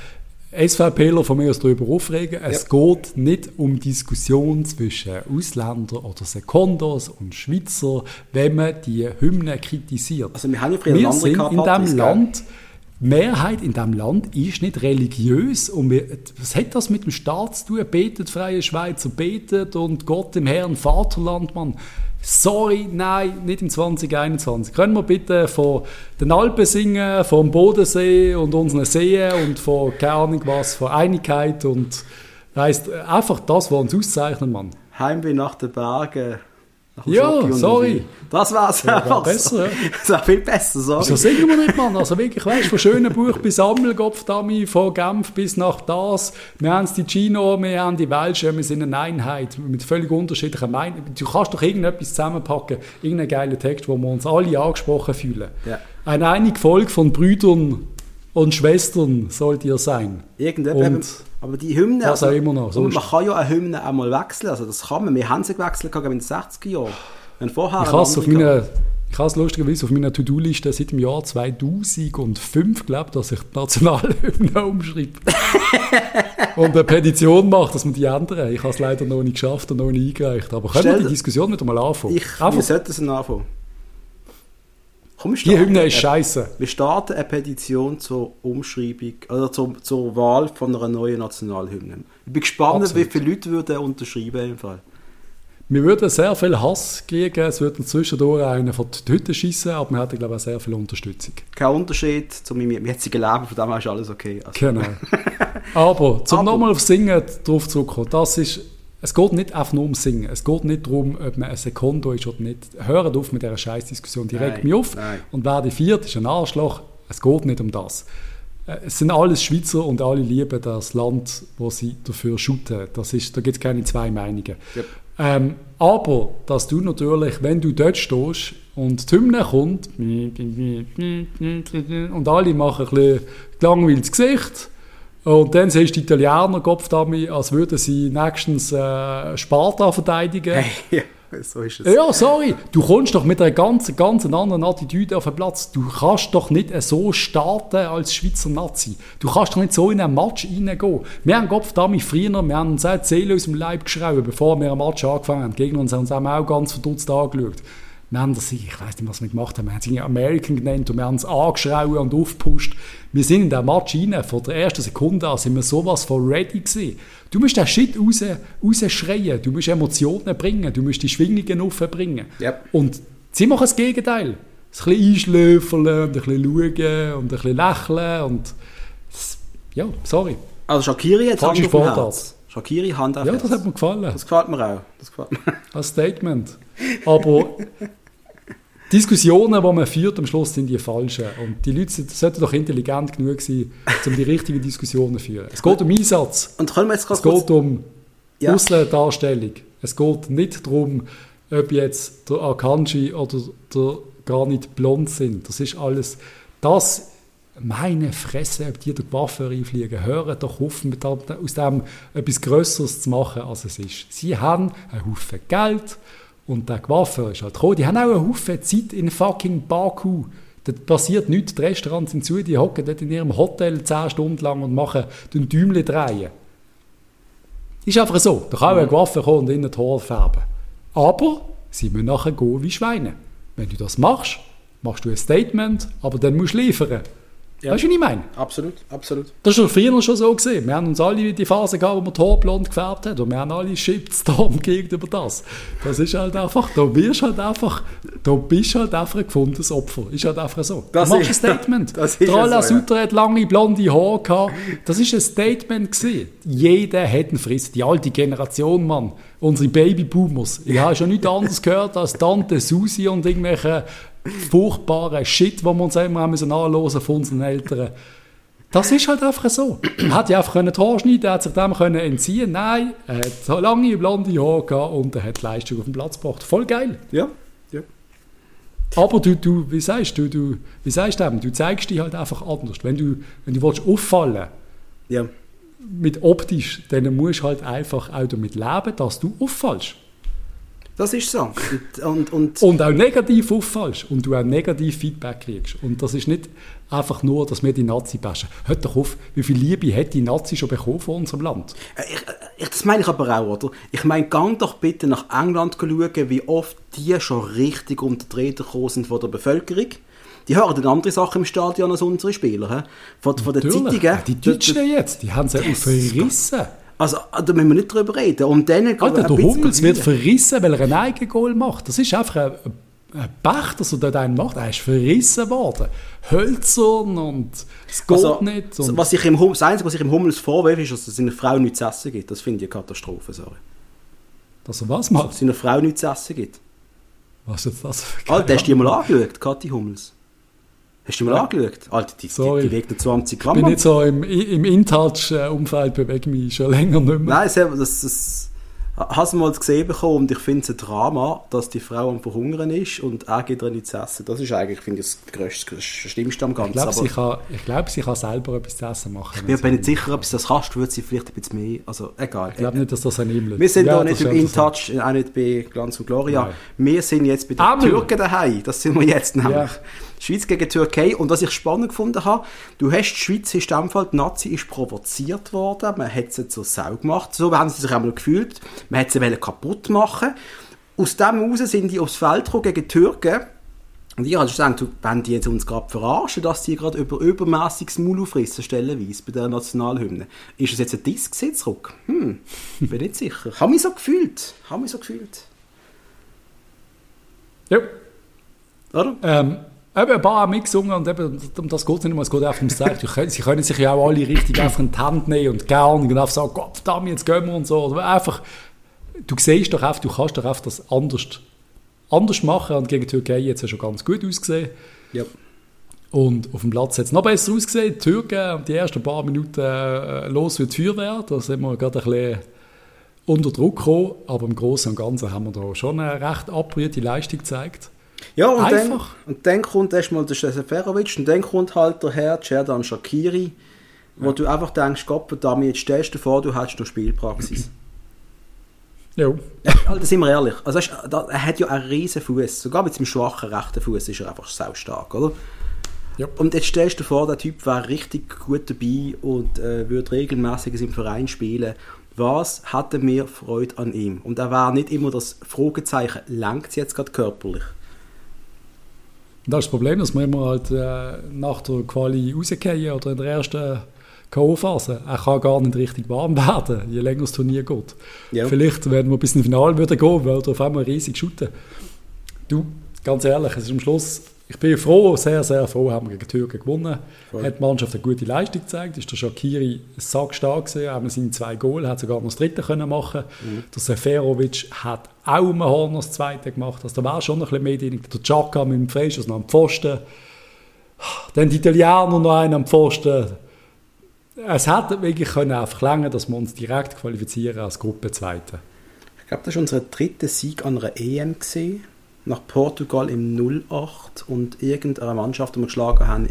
SVPler von mir aus darüber aufregen. Es geht nicht um Diskussion zwischen Ausländern oder Sekondos und Schweizer, wenn man die Hymne kritisiert. Also wir haben ja früher andere sind in diesem Land, die Mehrheit in diesem Land ist nicht religiös. Und was hat das mit dem Staat zu tun? Betet, freie Schweizer, betet und Gott im Herrn Vaterland, Mann. Sorry, nein, nicht im 2021. Können wir bitte von den Alpen singen, vom Bodensee und unseren Seen und von, keine Ahnung was, von Einigkeit und heisst einfach das, was uns auszeichnet, Mann. Heimweh nach den Bergen. Ja, sorry. Das wär's einfach. Besser, ja. Das wäre viel besser, sorry. So singen wir nicht, Mann. Also wirklich, weißt du, von Schönenbuch bis Ammelgopfdami, von Genf bis nach das. Wir haben die Gino, wir haben die Welschen, wir sind eine Einheit mit völlig unterschiedlichen Meinungen. Du kannst doch irgendetwas zusammenpacken, irgendeinen geilen Text, wo wir uns alle angesprochen fühlen. Ja. Ein einige Volk von Brüdern und Schwestern sollt ihr sein. Aber die Hymne, das auch immer noch, man kann ja eine Hymne einmal wechseln, also das kann man. Wir haben sie gewechselt in den 60er Jahren. Ich habe es lustigerweise auf meiner To-Do-Liste seit dem Jahr 2005, glaube dass ich die Nationalhymne umschreibe. Und eine Petition mache, dass wir die ändern. Ich habe es leider noch nicht geschafft und noch nicht eingereicht. Aber können wir die Diskussion nicht einmal anfangen? Wir sollten sie anfangen. Komm, die Hymne ist scheiße. Wir starten eine Petition zur Umschreibung, oder zur Wahl von einer neuen Nationalhymne. Ich bin gespannt, absolut, wie viele Leute würden unterschreiben im Fall. Wir würden sehr viel Hass kriegen, es würde zwischendurch einen von die Hütte schiessen, aber wir hätten, glaube ich, auch sehr viel Unterstützung. Kein Unterschied zu meinem jetzigen Leben, von dem ist alles okay. Also. Genau. Aber, nochmal auf Singen drauf zurückzukommen, es geht nicht einfach nur um Singen. Es geht nicht darum, ob man ein Sekondo ist oder nicht. Hört auf mit dieser Scheißdiskussion. Die regt mich auf. Nein. Und wer die viert, ist ein Arschloch. Es geht nicht um das. Es sind alles Schweizer und alle lieben das Land, wo sie dafür shooten. Da gibt es keine zwei Meinungen. Yep. Aber, dass du natürlich, wenn du dort stehst und die Hymne kommt und alle machen ein bisschen gelangweiltes Gesicht, und dann siehst du die Italiener Kopfdami, als würden sie nächstens Sparta verteidigen. Hey, so ist es. Ja, sorry. Du kommst doch mit einer ganz anderen Attitüde auf den Platz. Du kannst doch nicht so starten als Schweizer Nazi. Du kannst doch nicht so in einen Match reingehen. Wir haben Kopfdami früher, wir haben uns auch die Seele aus dem Leib geschraubt, bevor wir einen Match angefangen haben. Die Gegner haben uns auch ganz verdutzt angeschaut. Wir haben das, ich weiss nicht, was wir gemacht haben, wir haben es American genannt und wir haben es angeschraubt und aufgepusht. Wir sind in den Match rein, von der ersten Sekunde an sind wir sowas von ready gewesen. Du musst den Shit rausschreien, du musst Emotionen bringen, du musst die Schwingungen aufbringen. Yep. Und sie machen das Gegenteil. bisschen einschläfern und ein bisschen schauen und ein bisschen lächeln und ja, sorry. Also Shaqiri hat Hand auf dem Herz. Shaqiri Hand auf Ja, Herz. das hat mir gefallen. Das gefällt mir auch. Das gefällt mir. Als Statement. Aber Diskussionen, die man führt, am Schluss sind die falschen. Und die Leute sollten doch intelligent genug sein, um die richtigen Diskussionen zu führen. Es geht um Einsatz. Und können wir jetzt Es geht um Ja. Aussendarstellung. Es geht nicht darum, ob jetzt der Akanji oder der Granit blond sind. Das ist alles... Das, meine Fresse, ob die durch die Waffe reinfliegen. Hören doch auf, aus dem etwas Grösseres zu machen, als es ist. Sie haben einen Haufen Geld und der Coiffeur ist halt gekommen. Die haben auch einen Haufen Zeit in fucking Baku. Da passiert nichts. Die Restaurants sind zu, die hocken dort in ihrem Hotel 10 Stunden lang und machen den Däumchen drehen. Ist einfach so. Da kann auch ein Coiffeur kommen und innen die Haare färben. Aber sie müssen nachher gehen wie Schweine. Wenn du das machst, machst du ein Statement, aber dann musst du liefern. Ja. Weißt du, was ich meine? Absolut, absolut. Das war früher schon so gewesen. Wir haben uns alle die Phase gehabt, wo wir die Haare blond gefärbt haben. Und wir haben alle Shitstorm gegenüber das. Das ist halt einfach, du bist halt einfach ein gefundenes Opfer. Ist halt einfach so. Das du machst ein ist- Statement. das ist Trala ja so, ja. Sutter hat lange blonde Haare gehabt. Das ist ein Statement gewesen. Jeder hat einen Friss. Die alte Generation, Mann. Unsere Babyboomers. Ich habe schon nichts anderes gehört als Tante Susi und irgendwelche furchtbaren Shit, den wir uns immer haben müssen anhören von unseren Eltern. Das ist halt einfach so. Er hätte ja einfach die Haare schneiden, er hat sich dem können entziehen. Nein, er hat so lange blonde Haare gehabt und er hat die Leistung auf den Platz gebracht. Voll geil. Ja, ja. Aber wie sagst du dem? Du zeigst dich halt einfach anders. Wenn du willst auffallen Ja. mit optisch, dann musst du halt einfach auch damit leben, dass du auffallst. Das ist so. Und Und auch negativ auffallst und du auch negativ Feedback kriegst. Und das ist nicht einfach nur, dass wir die Nazi bashen. Hört doch auf, wie viel Liebe hat die Nazi schon bekommen von unserem Land? das meine ich aber auch, oder? Ich meine, gang doch bitte nach England schauen, wie oft die schon richtig unter die Räder gekommen sind von der Bevölkerung. Die hören dann andere Sachen im Stadion als unsere Spieler. He? Von den Natürlich. Zeitungen. Ja, die Deutschen jetzt, die haben sie auch verrissen. Also, da müssen wir nicht drüber reden. Und dann Alter, der Hummels wird verrissen, weil er ein Eigengoal macht. Das ist einfach ein Pech, dass er dort einen macht. Er ist verrissen worden. Hölzern und es geht nicht. Und das Einzige, was ich im Hummels vorwerfe, ist, dass es seiner Frau nichts zu essen gibt. Das finde ich eine Katastrophe, sorry. dass er was macht? Dass es seiner Frau nichts zu essen gibt. Was ist das für Alter, hast du die mal angeschaut, Kathi Hummels? Hast du die mal Ja. angeschaut? Alter, die Sorry. wiegt nur 20 Ich Gramm. bin nicht so im InTouch-Umfeld, bewege mich schon länger nicht mehr. Nein, das hast du mal gesehen bekommen und ich finde es ein Drama, dass die Frau am Verhungern ist und er geht ihr nichts zu essen. Das ist eigentlich, finde ich, das Schlimmste am Ganzen. Ich glaube, sie kann selber etwas zu essen machen. Ich bin nicht sicher, ob sie das kannst, würde sie vielleicht ein bisschen mehr, also egal. Ich glaube nicht, dass das an ihm liegt. Wir sind Ja, auch nicht das im ist interessant. InTouch, auch nicht bei Glanz und Gloria. Nein. Wir sind jetzt bei den Amel. Türken daheim. Das sind wir jetzt nämlich. Ja. Schweiz gegen Türkei. Und was ich spannend gefunden habe, du hast, die Schweiz ist in dem Fall, die Nazi ist provoziert worden. Man hat sie zur Sau gemacht. So haben sie sich einmal gefühlt. Man hat sie kaputt machen. Aus dem heraus sind die aufs Feld gekommen gegen die Türken. Und ich habe gesagt, wenn die jetzt uns gerade verarschen, dass die gerade übermässiges Maul aufrissen, stellenweise bei der Nationalhymne, ist es jetzt ein Diss zurück? Bin nicht sicher. Habe mich so gefühlt. Ja. Oder? Eben ein paar haben mitgesungen und eben, um das geht es nicht mehr, es geht einfach ums Zeichen. Sie können sich ja auch alle richtig einfach in die Hand nehmen und gern und einfach sagen, Gott verdammt, jetzt gehen wir und so. Oder einfach, du siehst doch einfach, du kannst doch einfach das anders machen und gegen die Türkei jetzt ja schon ganz gut ausgesehen. Ja. Und auf dem Platz hat es noch besser ausgesehen. Die Türken, die ersten paar Minuten los wie die Feuerwehr, da sind wir gerade ein bisschen unter Druck gekommen, aber im Großen und Ganzen haben wir da schon eine recht abgerührte Leistung gezeigt. Ja, Einfach. Und dann kommt erstmal der Seferovic und dann kommt halt der Herr Xherdan Shaqiri, wo du einfach denkst, Gott, damit jetzt stellst du dir vor, du hättest noch Spielpraxis. Ja. Alter, sind wir ehrlich. Also, weißt, er hat ja einen riesen Fuß. Sogar mit seinem schwachen rechten Fuß ist er einfach saustark, oder? Ja. Und jetzt stellst du dir vor, der Typ wäre richtig gut dabei und würde regelmäßig in seinem Verein spielen. Was hatte mir Freude an ihm? Und er war nicht immer das Fragezeichen, langt es jetzt gerade körperlich? Und das ist das Problem, dass wir immer halt nach der Quali rausgehen oder in der ersten K.O.-Phase. Er kann gar nicht richtig warm werden, je länger das Turnier geht. Ja. Vielleicht, wenn wir bis ins Finale gehen, würde er auf einmal riesig shooten. Du, ganz ehrlich, es ist am Schluss ich bin froh, sehr, sehr froh, haben wir gegen die Türken gewonnen. Voll. Hat die Mannschaft eine gute Leistung gezeigt. Ist der Shaqiri sackstark gewesen, haben wir seine 2 Goal, hat sogar noch das 3. können machen. Der Seferovic hat auch um Horn das 2. gemacht. Also da war schon noch ein bisschen mehr drin. Der Xhaka mit dem Freischuss noch am Pfosten. Dann die Italiener noch einen am Pfosten. Es hätte wirklich können einfach länger, dass wir uns direkt qualifizieren als Gruppe 2. Ich glaube, das war unser 3. Sieg an einer EM gewesen. Nach Portugal im 08 und irgendeiner Mannschaft, die wir geschlagen haben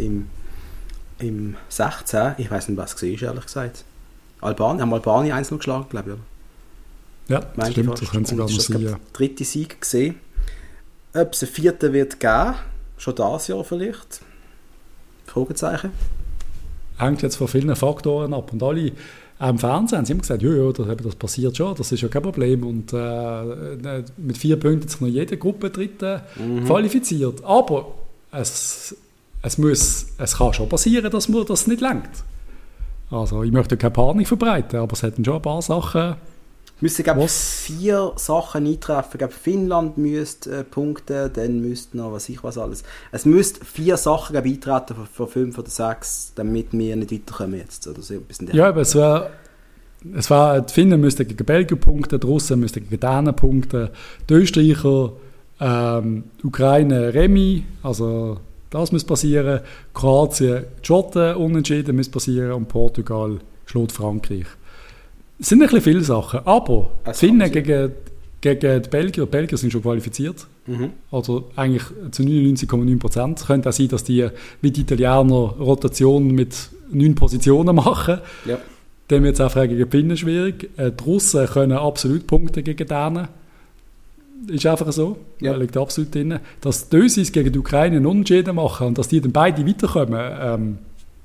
im 16. Ich weiß nicht, was es war, ehrlich gesagt. Haben Albanien 1-0 geschlagen, glaube ich. Oder? Ja, das stimmt, das könnte sogar noch sein. Der 3. Sieg gesehen. Ob es einen 4. wird geben, schon dieses Jahr vielleicht? Fragezeichen. Hängt jetzt von vielen Faktoren ab. Und alle auch im Fernsehen haben sie immer gesagt, das passiert schon, das ist ja kein Problem. Und mit 4 Punkten hat sich noch jede Gruppe Dritte qualifiziert. Aber es kann schon passieren, dass man das nicht lenkt. Also ich möchte keine Panik verbreiten, aber es hätten schon ein paar Sachen. Müsste, glaube ich, 4 Sachen eintreffen. Ich glaube, Finnland müsste punkten, dann müsste noch, was alles. Es müsste 4 Sachen eintreten von 5 oder 6, damit wir nicht weiterkommen jetzt. Oder so, ja, aber die Finnen müssten gegen Belgien punkten, die Russen müssten gegen Dänen punkten, die Österreicher, Ukraine, Remi, also das muss passieren. Kroatien, die Schotten, unentschieden muss passieren und Portugal schlägt Frankreich. Es sind ein bisschen viele Sachen, aber die Finnen gegen die Belgier, die Belgier sind schon qualifiziert. Also eigentlich zu 99,9%. Es könnte auch sein, dass die wie die Italiener Rotation mit 9 Positionen machen. Ja. Dann wird es auch gegen die Finnen schwierig. Die Russen können absolut punkten gegen denen. Ist einfach so. Ja. Liegt absolut drin. Dass die Ösis gegen die Ukraine einen Unentschieden machen und dass die dann beide weiterkommen,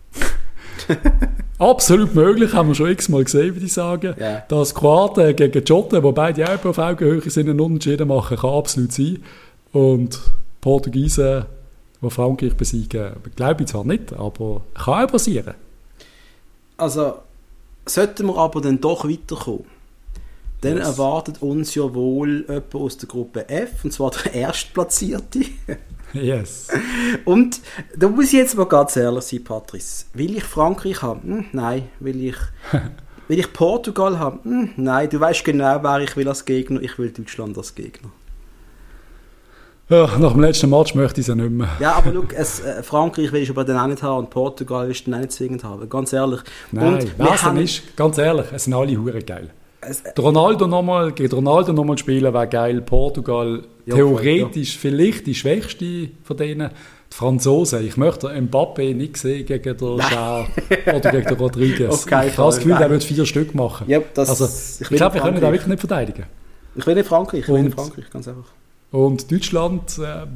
absolut möglich, haben wir schon x-mal gesehen, würde ich sagen. Yeah. Dass Kroaten gegen die Schotten, wo beide auch auf Augenhöhe sind, einen Unentschieden machen, kann absolut sein. Und Portugiesen, die Frankreich besiegen, glaube ich zwar nicht, aber kann auch passieren. Also, sollten wir aber dann doch weiterkommen, dann erwartet uns ja wohl jemand aus der Gruppe F, und zwar der Erstplatzierte. Yes. Und da muss ich jetzt mal ganz ehrlich sein, Patrice. Will ich Frankreich haben? Nein. Will ich Portugal haben? Nein. Du weißt genau, wer ich will als Gegner. Ich will Deutschland als Gegner. Ja, nach dem letzten Match möchte ich es ja nicht mehr. Ja, aber schau, Frankreich will ich aber dann auch nicht haben und Portugal will ich dann auch nicht zwingend haben. Ganz ehrlich. Nein, ganz ehrlich, es sind alle hure geil. Ronaldo nochmal spielen wäre geil. Portugal theoretisch vielleicht die schwächste von denen. Die Franzosen, ich möchte Mbappé nicht sehen gegen den Schär oder gegen den Rodriguez. Ich habe das Gefühl, der wird 4 Stück machen. Ja, ich glaube, wir können den wirklich nicht verteidigen. Ich will in Frankreich, ganz einfach. Und Deutschland,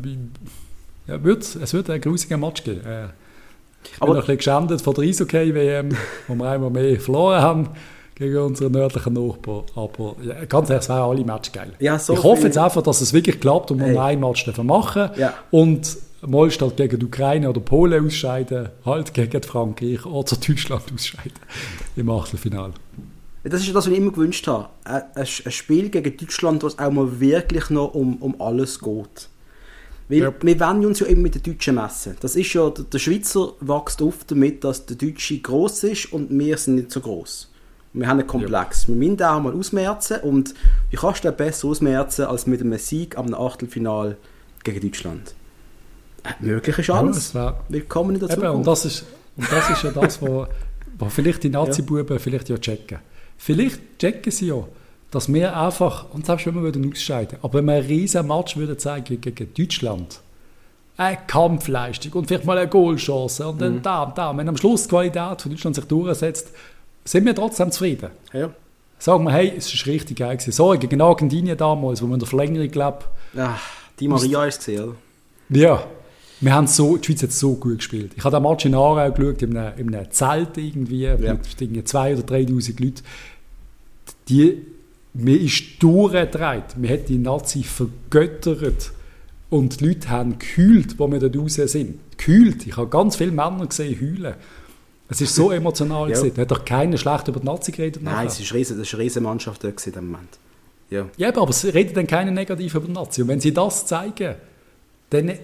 es wird einen grusigen Match geben. Ich bin noch ein bisschen geschändet von der Eishockey-WM, wo wir einmal mehr verloren haben gegen unseren nördlichen Nachbarn. Aber ja, ganz ehrlich, es wären alle Matches geil. Ja, so ich hoffe jetzt einfach, dass es wirklich klappt und wir noch ein Match machen dürfen. Ja. Und mal statt gegen die Ukraine oder Polen ausscheiden, halt gegen Frankreich oder Deutschland ausscheiden im Achtelfinale. Das ist das, was ich immer gewünscht habe. Ein Spiel gegen Deutschland, wo es auch mal wirklich noch um alles geht. Weil wir wollen uns ja immer mit den Deutschen messen. Das ist ja, der Schweizer wächst oft damit, dass der Deutsche gross ist und wir sind nicht so gross. Wir haben einen Komplex. Wir müssen auch mal ausmerzen und wie kannst du das besser ausmerzen als mit einem Sieg am Achtelfinale gegen Deutschland? Möglich ist alles. Willkommen in der Zukunft. Und das ist ja das, was vielleicht die Nazi-Buben vielleicht ja checken. Vielleicht checken sie ja, dass wir einfach, und selbst wenn wir ausscheiden, aber wenn wir einen riesen Match würden zeigen gegen Deutschland, eine Kampfleistung und vielleicht mal eine Goalchance und dann da. Wenn am Schluss die Qualität von Deutschland sich durchsetzt, sind wir trotzdem zufrieden. Ja. Sagen wir, hey, es ist richtig geil gewesen. So, gegen Argentinien damals, wo wir in der Verlängerung, glaube ich... Ja, die Maria ist gesehen, oder? Ja. Die Schweiz hat so gut gespielt. Ich habe den Match in Aarau geschaut, in einem Zelt irgendwie, mit 2.000 oder 3.000 Leuten. Mir ist durchgedreht. Wir haben die Nazi vergöttert. Und die Leute haben gekühlt, wo wir dort raus sind. Gekühlt. Ich habe ganz viele Männer gesehen heulen. Es war so emotional. Da hat doch keiner schlecht über die Nazi geredet. Nein, es war eine riesige Mannschaft dort in dem Moment. Ja, aber es redet dann keiner negativ über die Nazi. Und wenn sie das zeigen, dann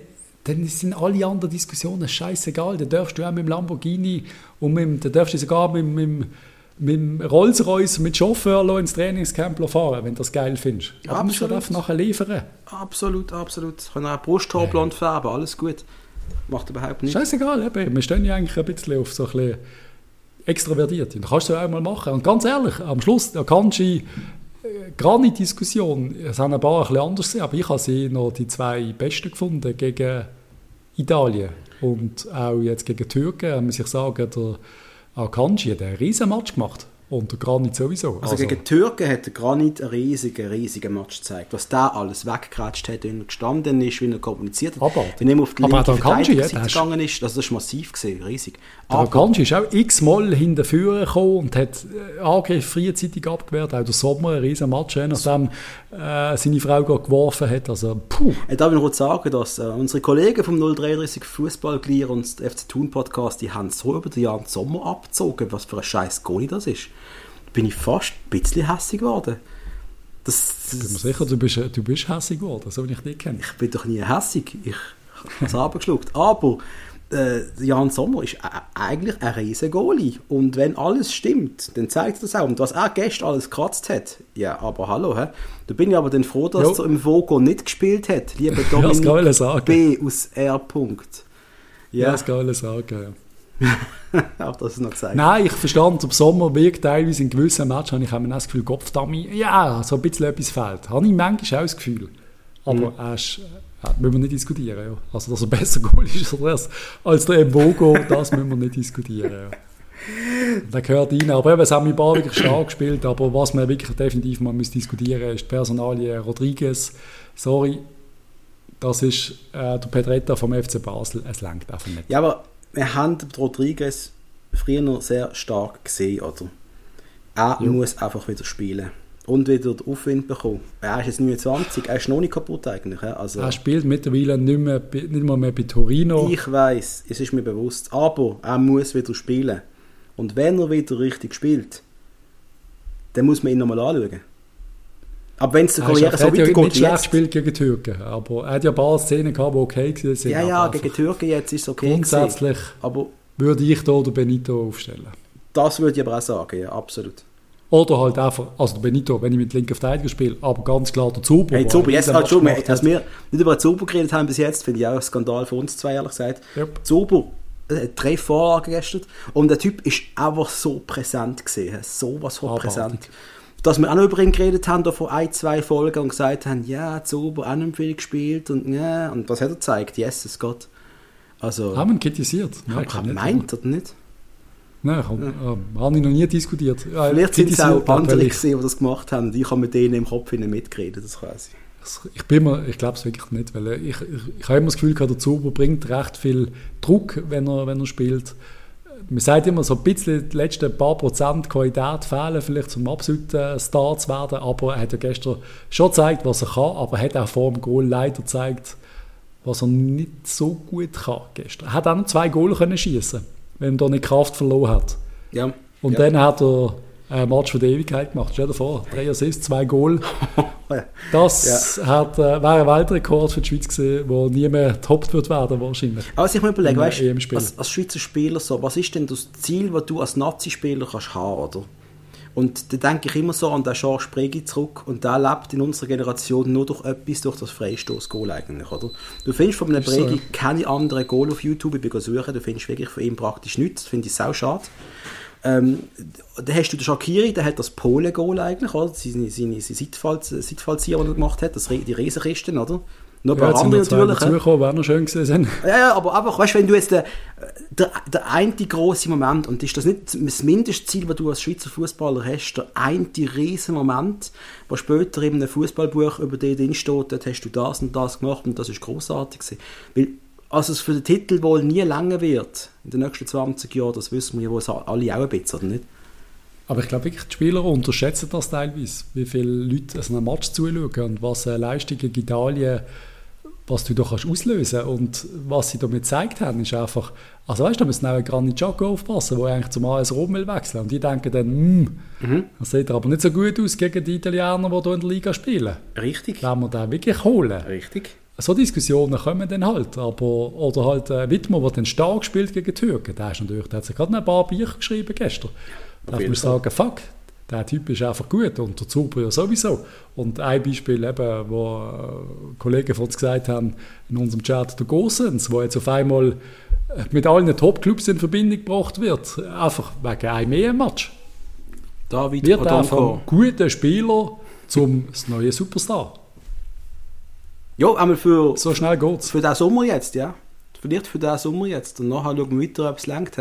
dann sind alle anderen Diskussionen scheißegal. Dann darfst du auch mit dem Lamborghini und dann darfst du sogar mit dem Rolls-Royce mit Chauffeur ins Trainingscamp fahren, wenn du das geil findest. Aber du musst halt einfach nachher liefern. Absolut. Ich kann auch Brusthaar blond färben, alles gut. Macht überhaupt nichts. Scheißegal, eben. Wir stehen ja eigentlich ein bisschen auf so ein bisschen extrovertiert. Das kannst du auch mal machen. Und ganz ehrlich, am Schluss, da kannst du Granit-Diskussion, es haben ein paar ein bisschen anders gesehen, aber ich habe sie noch die 2 besten gefunden gegen Italien und auch jetzt gegen die Türken, muss ich sagen, der Akanji hat einen riesen Match gemacht und der Granit sowieso. Also gegen die Türken hat der Granit einen riesigen Match gezeigt. Was der alles weggekratzt hat, wenn er gestanden ist, wie er kommuniziert hat. Wenn er auf die linke Verteidigerseite gegangen ist, das war massiv gewesen, riesig. Der Akanji ist auch x-mal hinterher gekommen und hat Angriff frühzeitig abgewehrt. Auch der Sommer, ein riesen Match, nachdem seine Frau geworfen hat. Also, puh. Ich darf noch sagen, dass unsere Kollegen vom 033 Fußballglier und der FC Thun Podcast, die haben so über den Jan Sommer abgezogen, was für ein scheiß Goalie das ist. Da bin ich fast ein bisschen hässig geworden. Ich bin mir sicher, du bist hässig geworden, so wie ich dich kenne. Ich bin doch nie hässig. Ich habe es abgeschluckt. Aber Jan Sommer ist eigentlich ein riesen Goalie. Und wenn alles stimmt, dann zeigt er das auch. Und was er gestern alles gekratzt hat, ja, aber hallo, da bin ich aber dann froh, dass er im Vogo nicht gespielt hat. Lieber Dominik B. aus R. Ja, das kann ich sagen, auch das ist noch gesagt. Nein, ich verstand, im Sommer wirkt teilweise in gewissen Matches, habe ich auch das Gefühl, Kopfdummy, ja, so ein bisschen etwas fehlt. Habe ich manchmal auch das Gefühl. Aber müssen wir nicht diskutieren. Ja. Also, dass er besser Goal ist als der Mvogo, das müssen wir nicht diskutieren. Ja. Der gehört rein. Aber eben, es haben ein paar wirklich stark gespielt. Aber was man wirklich definitiv mal diskutieren muss, ist die Personalie Rodriguez. Sorry, das ist der Pedretta vom FC Basel. Es reicht einfach nicht. Ja, aber wir haben Rodriguez früher noch sehr stark gesehen, oder? Er muss einfach wieder spielen. Und wieder den Aufwind bekommen. Er ist jetzt 29, er ist noch nicht kaputt eigentlich. Also, er spielt mittlerweile nicht mal mehr bei Torino. Ich weiss, es ist mir bewusst. Aber er muss wieder spielen. Und wenn er wieder richtig spielt, dann muss man ihn nochmal anschauen. Aber wenn es der Karriere so weitergeht, nicht schlecht gespielt gegen Türken, aber er hat ja ein paar Szenen gehabt, die okay waren. Ja, gegen Türken jetzt ist es okay grundsätzlich aber würde ich hier den Benito aufstellen. Das würde ich aber auch sagen, ja, absolut. Oder halt einfach, also der Benito, wenn ich mit linker Verteidiger spiele, aber ganz klar der Zuber. Hey, Zuber, jetzt halt schon, dass wir nicht über den Zuber geredet haben bis jetzt, finde ich auch ein Skandal für uns zwei, ehrlich gesagt. Yep. Zuber, 3 Vorlagen gestern und der Typ ist einfach so präsent gesehen, sowas von präsent. Dass wir auch noch über ihn geredet haben, da vor 1-2 Folgen und gesagt haben, ja, Zuber auch nicht viel gespielt und ja, und was hat er gezeigt? Jesus Gott. Also, haben wir ihn kritisiert? Nein, meint er nicht? Nein, habe ich noch nie diskutiert. Vielleicht sind es auch andere gesehen, die das gemacht haben. Ich habe mit denen im Kopf mitgeredet, das quasi. Ich glaube es wirklich nicht, weil ich habe immer das Gefühl, der Zuber bringt recht viel Druck, wenn er spielt. Man sagt immer, so ein bisschen die letzten paar Prozent Qualität fehlen, vielleicht zum absoluten Star zu werden, aber er hat ja gestern schon gezeigt, was er kann, aber er hat auch vor dem Goal leider gezeigt, was er nicht so gut kann gestern. Er hat auch noch 2 Goal können schießen, wenn er da nicht Kraft verloren hat. Ja. Und dann hat er einen Match für die Ewigkeit gemacht. Stell dir vor, 3 Assists, 2 Goal. Das wäre ein Weltrekord für die Schweiz gewesen, wo nie mehr getoppt wird werden wahrscheinlich. Also ich mir überlege, weißt du, als Schweizer Spieler so, was ist denn das Ziel, das du als Nazi-Spieler kannst haben, oder? Und da denke ich immer so an den Georges Pregi zurück und der lebt in unserer Generation nur durch das Freistoß-Goal eigentlich, oder? Du findest von einem Pregi keine anderen Goal auf YouTube, ich bin suchen, du findest wirklich von ihm praktisch nichts, das finde ich sau schade. Dann hast du den Shaqiri, der hat das Polen-Goal eigentlich, oder? Seine Seitfallzieher, die er gemacht hat, die Riesenkisten, oder? Noch ein paar andere natürlich. Wäre noch schön gewesen. Ja, aber einfach, weißt du, wenn du jetzt der eine grosse Moment, und ist das nicht das Mindestziel, das du als Schweizer Fußballer hast, der eine riesen Moment, wo später in einem Fußballbuch über den drin steht, dort hast du das und das gemacht und das ist grossartig gewesen. Weil also es für den Titel wohl nie länger wird, in den nächsten 20 Jahren, das wissen wir ja wohl alle auch ein bisschen, oder nicht? Aber ich glaube wirklich, die Spieler unterschätzen das teilweise, wie viele Leute einem Match zuschauen und was Leistungen in Italien, was du da kannst auslösen und was sie damit gezeigt haben, ist einfach, also weißt du, da müssen auch Granit Xhaka aufpassen, der eigentlich zum AS Rom will wechseln und die denken dann, das sieht aber nicht so gut aus gegen die Italiener, die hier in der Liga spielen. Richtig. Wenn wir den wirklich holen. Richtig. so Diskussionen kommen dann halt. Oder halt Wittmer, der dann stark gespielt gegen die Türken, der hat sich gerade ein paar Bücher geschrieben gestern. Da muss ich sagen, fuck, der Typ ist einfach gut und der Zuber ja sowieso. Und ein Beispiel, eben, wo Kollegen von uns gesagt haben, in unserem Chat, der Gosens, der jetzt auf einmal mit allen Top-Clubs in Verbindung gebracht wird, einfach wegen einem EM-Match. David wird er vom guten Spieler zum neuen Superstar. Ja, einmal für... So schnell geht's. Für den Sommer jetzt, ja. Vielleicht für den Sommer jetzt. Und nachher schauen wir weiter, ob es reicht.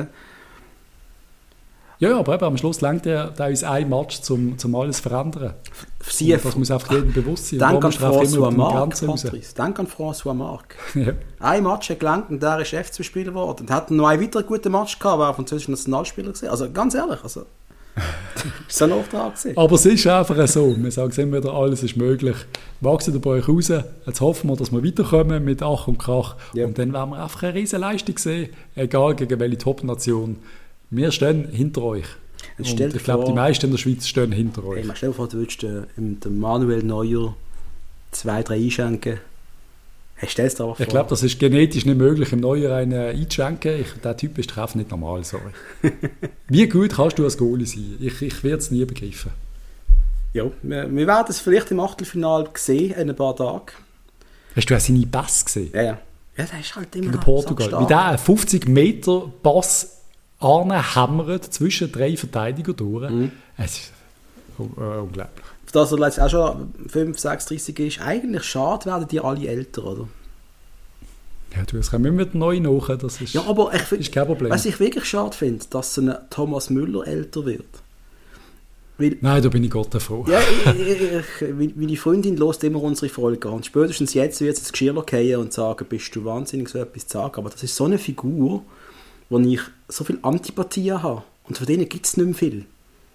Ja, aber eben, am Schluss reicht der uns ein Match, zum alles verändern. Das muss einfach jedem bewusst sein. Danke an François Marc, Danke an François Marc. Ja. Ein Match hat gelangt und der ist FC-Spieler geworden. Und hat noch einen weiteren guten Match gehabt, war französischer Nationalspieler gewesen. Also ganz ehrlich, also... Das war ein Auftrag. Aber es ist einfach so. Wir sagen immer wieder, alles ist möglich. Wachsen bei euch raus. Jetzt hoffen wir, dass wir weiterkommen mit Ach und Krach. Yep. Und dann werden wir einfach eine riesen Leistung sehen. Egal gegen welche Top-Nation. Wir stehen hinter euch. Und ich glaube, die meisten in der Schweiz stehen hinter euch. Hey, stell dir vor, du würdest dem Manuel Neuer 2-3 einschenken. Hey, stell's dir aber vor. Ich glaube, das ist genetisch nicht möglich, im Neuer einen einzuschenken. Der Typ ist einfach nicht normal, sorry. Wie gut kannst du als Goalie sein? Ich werde es nie begreifen. Ja, wir werden es vielleicht im Achtelfinale sehen, in ein paar Tagen. Hast du auch seine Pass gesehen? Ja. Ja, der ist halt immer gegen Portugal. Wie der einen 50-Meter-Pass anhämmert zwischen 3 Verteidiger durch. Es ist unglaublich. Dass er jetzt auch schon 5, 6, 30 ist, eigentlich schade, werden die alle älter, oder? Ja, du, es kommen immer neu nach, das ist, ja, aber ist kein Problem. Was ich wirklich schade finde, dass so ein Thomas Müller älter wird. Weil, nein, da bin ich Gott davon. Ja, meine Freundin hört immer unsere Folgen und spätestens jetzt wird sie das Geschirr fallen und sagen, bist du wahnsinnig, so etwas zu sagen. Aber das ist so eine Figur, wo ich so viel Antipathie habe. Und von denen gibt es nicht mehr viel.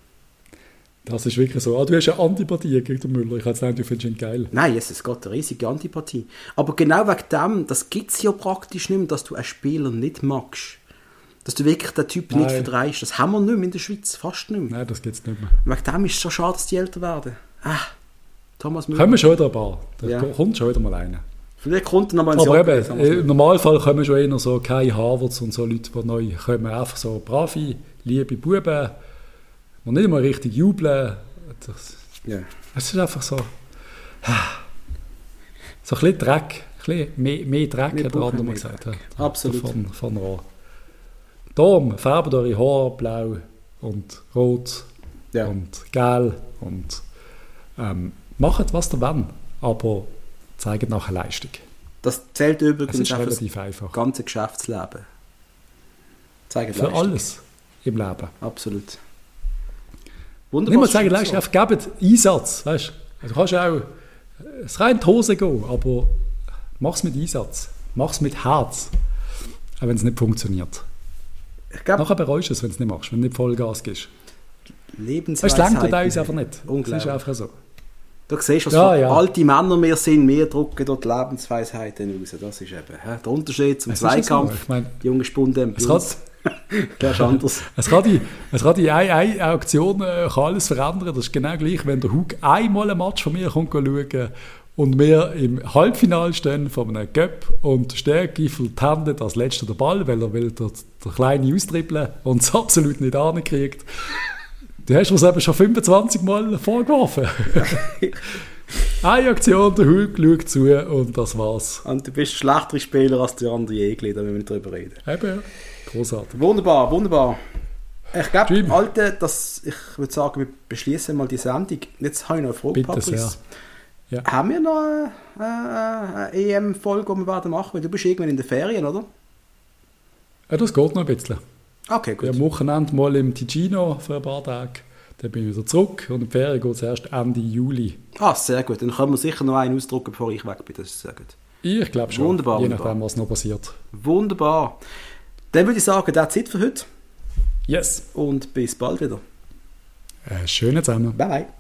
Das ist wirklich so. Du hast eine Antipathie gegen den Müller. Ich habe jetzt gedacht, du findest ihn geil. Nein, es geht eine riesige Antipathie. Aber genau wegen dem, das gibt es ja praktisch nicht mehr, dass du einen Spieler nicht magst. Dass du wirklich den Typ nicht verdreist. Das haben wir nicht mehr in der Schweiz, fast nicht mehr. Nein, das gibt es nicht mehr. Wegen dem ist es so schade, dass die älter werden. Thomas Müller. Kommen schon wieder ein paar. Da kommt schon wieder mal einer. Vielleicht kommt noch mal ein Aber eben, im Normalfall kommen schon eher so Kai Havertz und so Leute, die neu kommen. Einfach so brave, liebe Buben, die nicht mal richtig jubeln. Es ist einfach so... So ein bisschen Dreck. Ein bisschen mehr Dreck, hat der andere mal gesagt. Absolut. Von Rohr. Darum färbt eure Haare blau und rot und gelb und macht, was ihr wollt, aber zeigt nachher Leistung. Das zählt übrigens ist relativ einfach. Das ganze Geschäftsleben. Zeigt für Leistung. Alles im Leben. Absolut. Wunderbar. Nicht mal zeigen Leistung, einfach gebt Einsatz. Weißt? Also du kannst auch es rein in die Hose gehen, aber mach es mit Einsatz. Mach es mit Herz. Auch wenn es nicht funktioniert. Nachher bereust du es, wenn du es nicht machst, wenn du nicht Vollgas gibst. Lebensweisheit. Es lenkt uns einfach nicht. Das ist einfach so. Du siehst, was für alte Männer wir sind, wir drücken dort Lebensweisheiten raus. Das ist eben der Unterschied zum Zweikampf. So. Ich meine, junge Spunde der ist anders. Es kann die eine Aktion kann alles verändern. Das ist genau gleich, wenn der Hug einmal ein Match von mir kommt schauen und wir im Halbfinale stehen von einem Cup und Stärke vertendet als letzter der Ball, weil er will der Kleine austrippeln und es absolut nicht ankriegt. Du hast uns eben schon 25 Mal vorgeworfen. Eine Aktion, der Hug schaut zu und das war's. Und du bist ein schlechterer Spieler als der andere Egli, da müssen wir nicht drüber reden. Eben, ja. Großartig. Wunderbar, wunderbar. Ich glaube, ich würde sagen, wir beschließen mal die Sendung. Jetzt habe ich noch eine Frage, Patrice. Ja. Haben wir noch eine EM-Folge, die wir machen werden? Du bist irgendwann in den Ferien, oder? Ja, das geht noch ein bisschen. Okay, gut. Am Wochenende mal im Ticino für ein paar Tage. Dann bin ich wieder zurück und in die Ferien geht es erst Ende Juli. Sehr gut. Dann können wir sicher noch einen ausdrucken, bevor ich weg bin. Das ist sehr gut. Ich glaube schon. Wunderbar. Je nachdem, was noch passiert. Wunderbar. Dann würde ich sagen, that's it für heute. Yes. Und bis bald wieder. Schönen zusammen. Bye bye.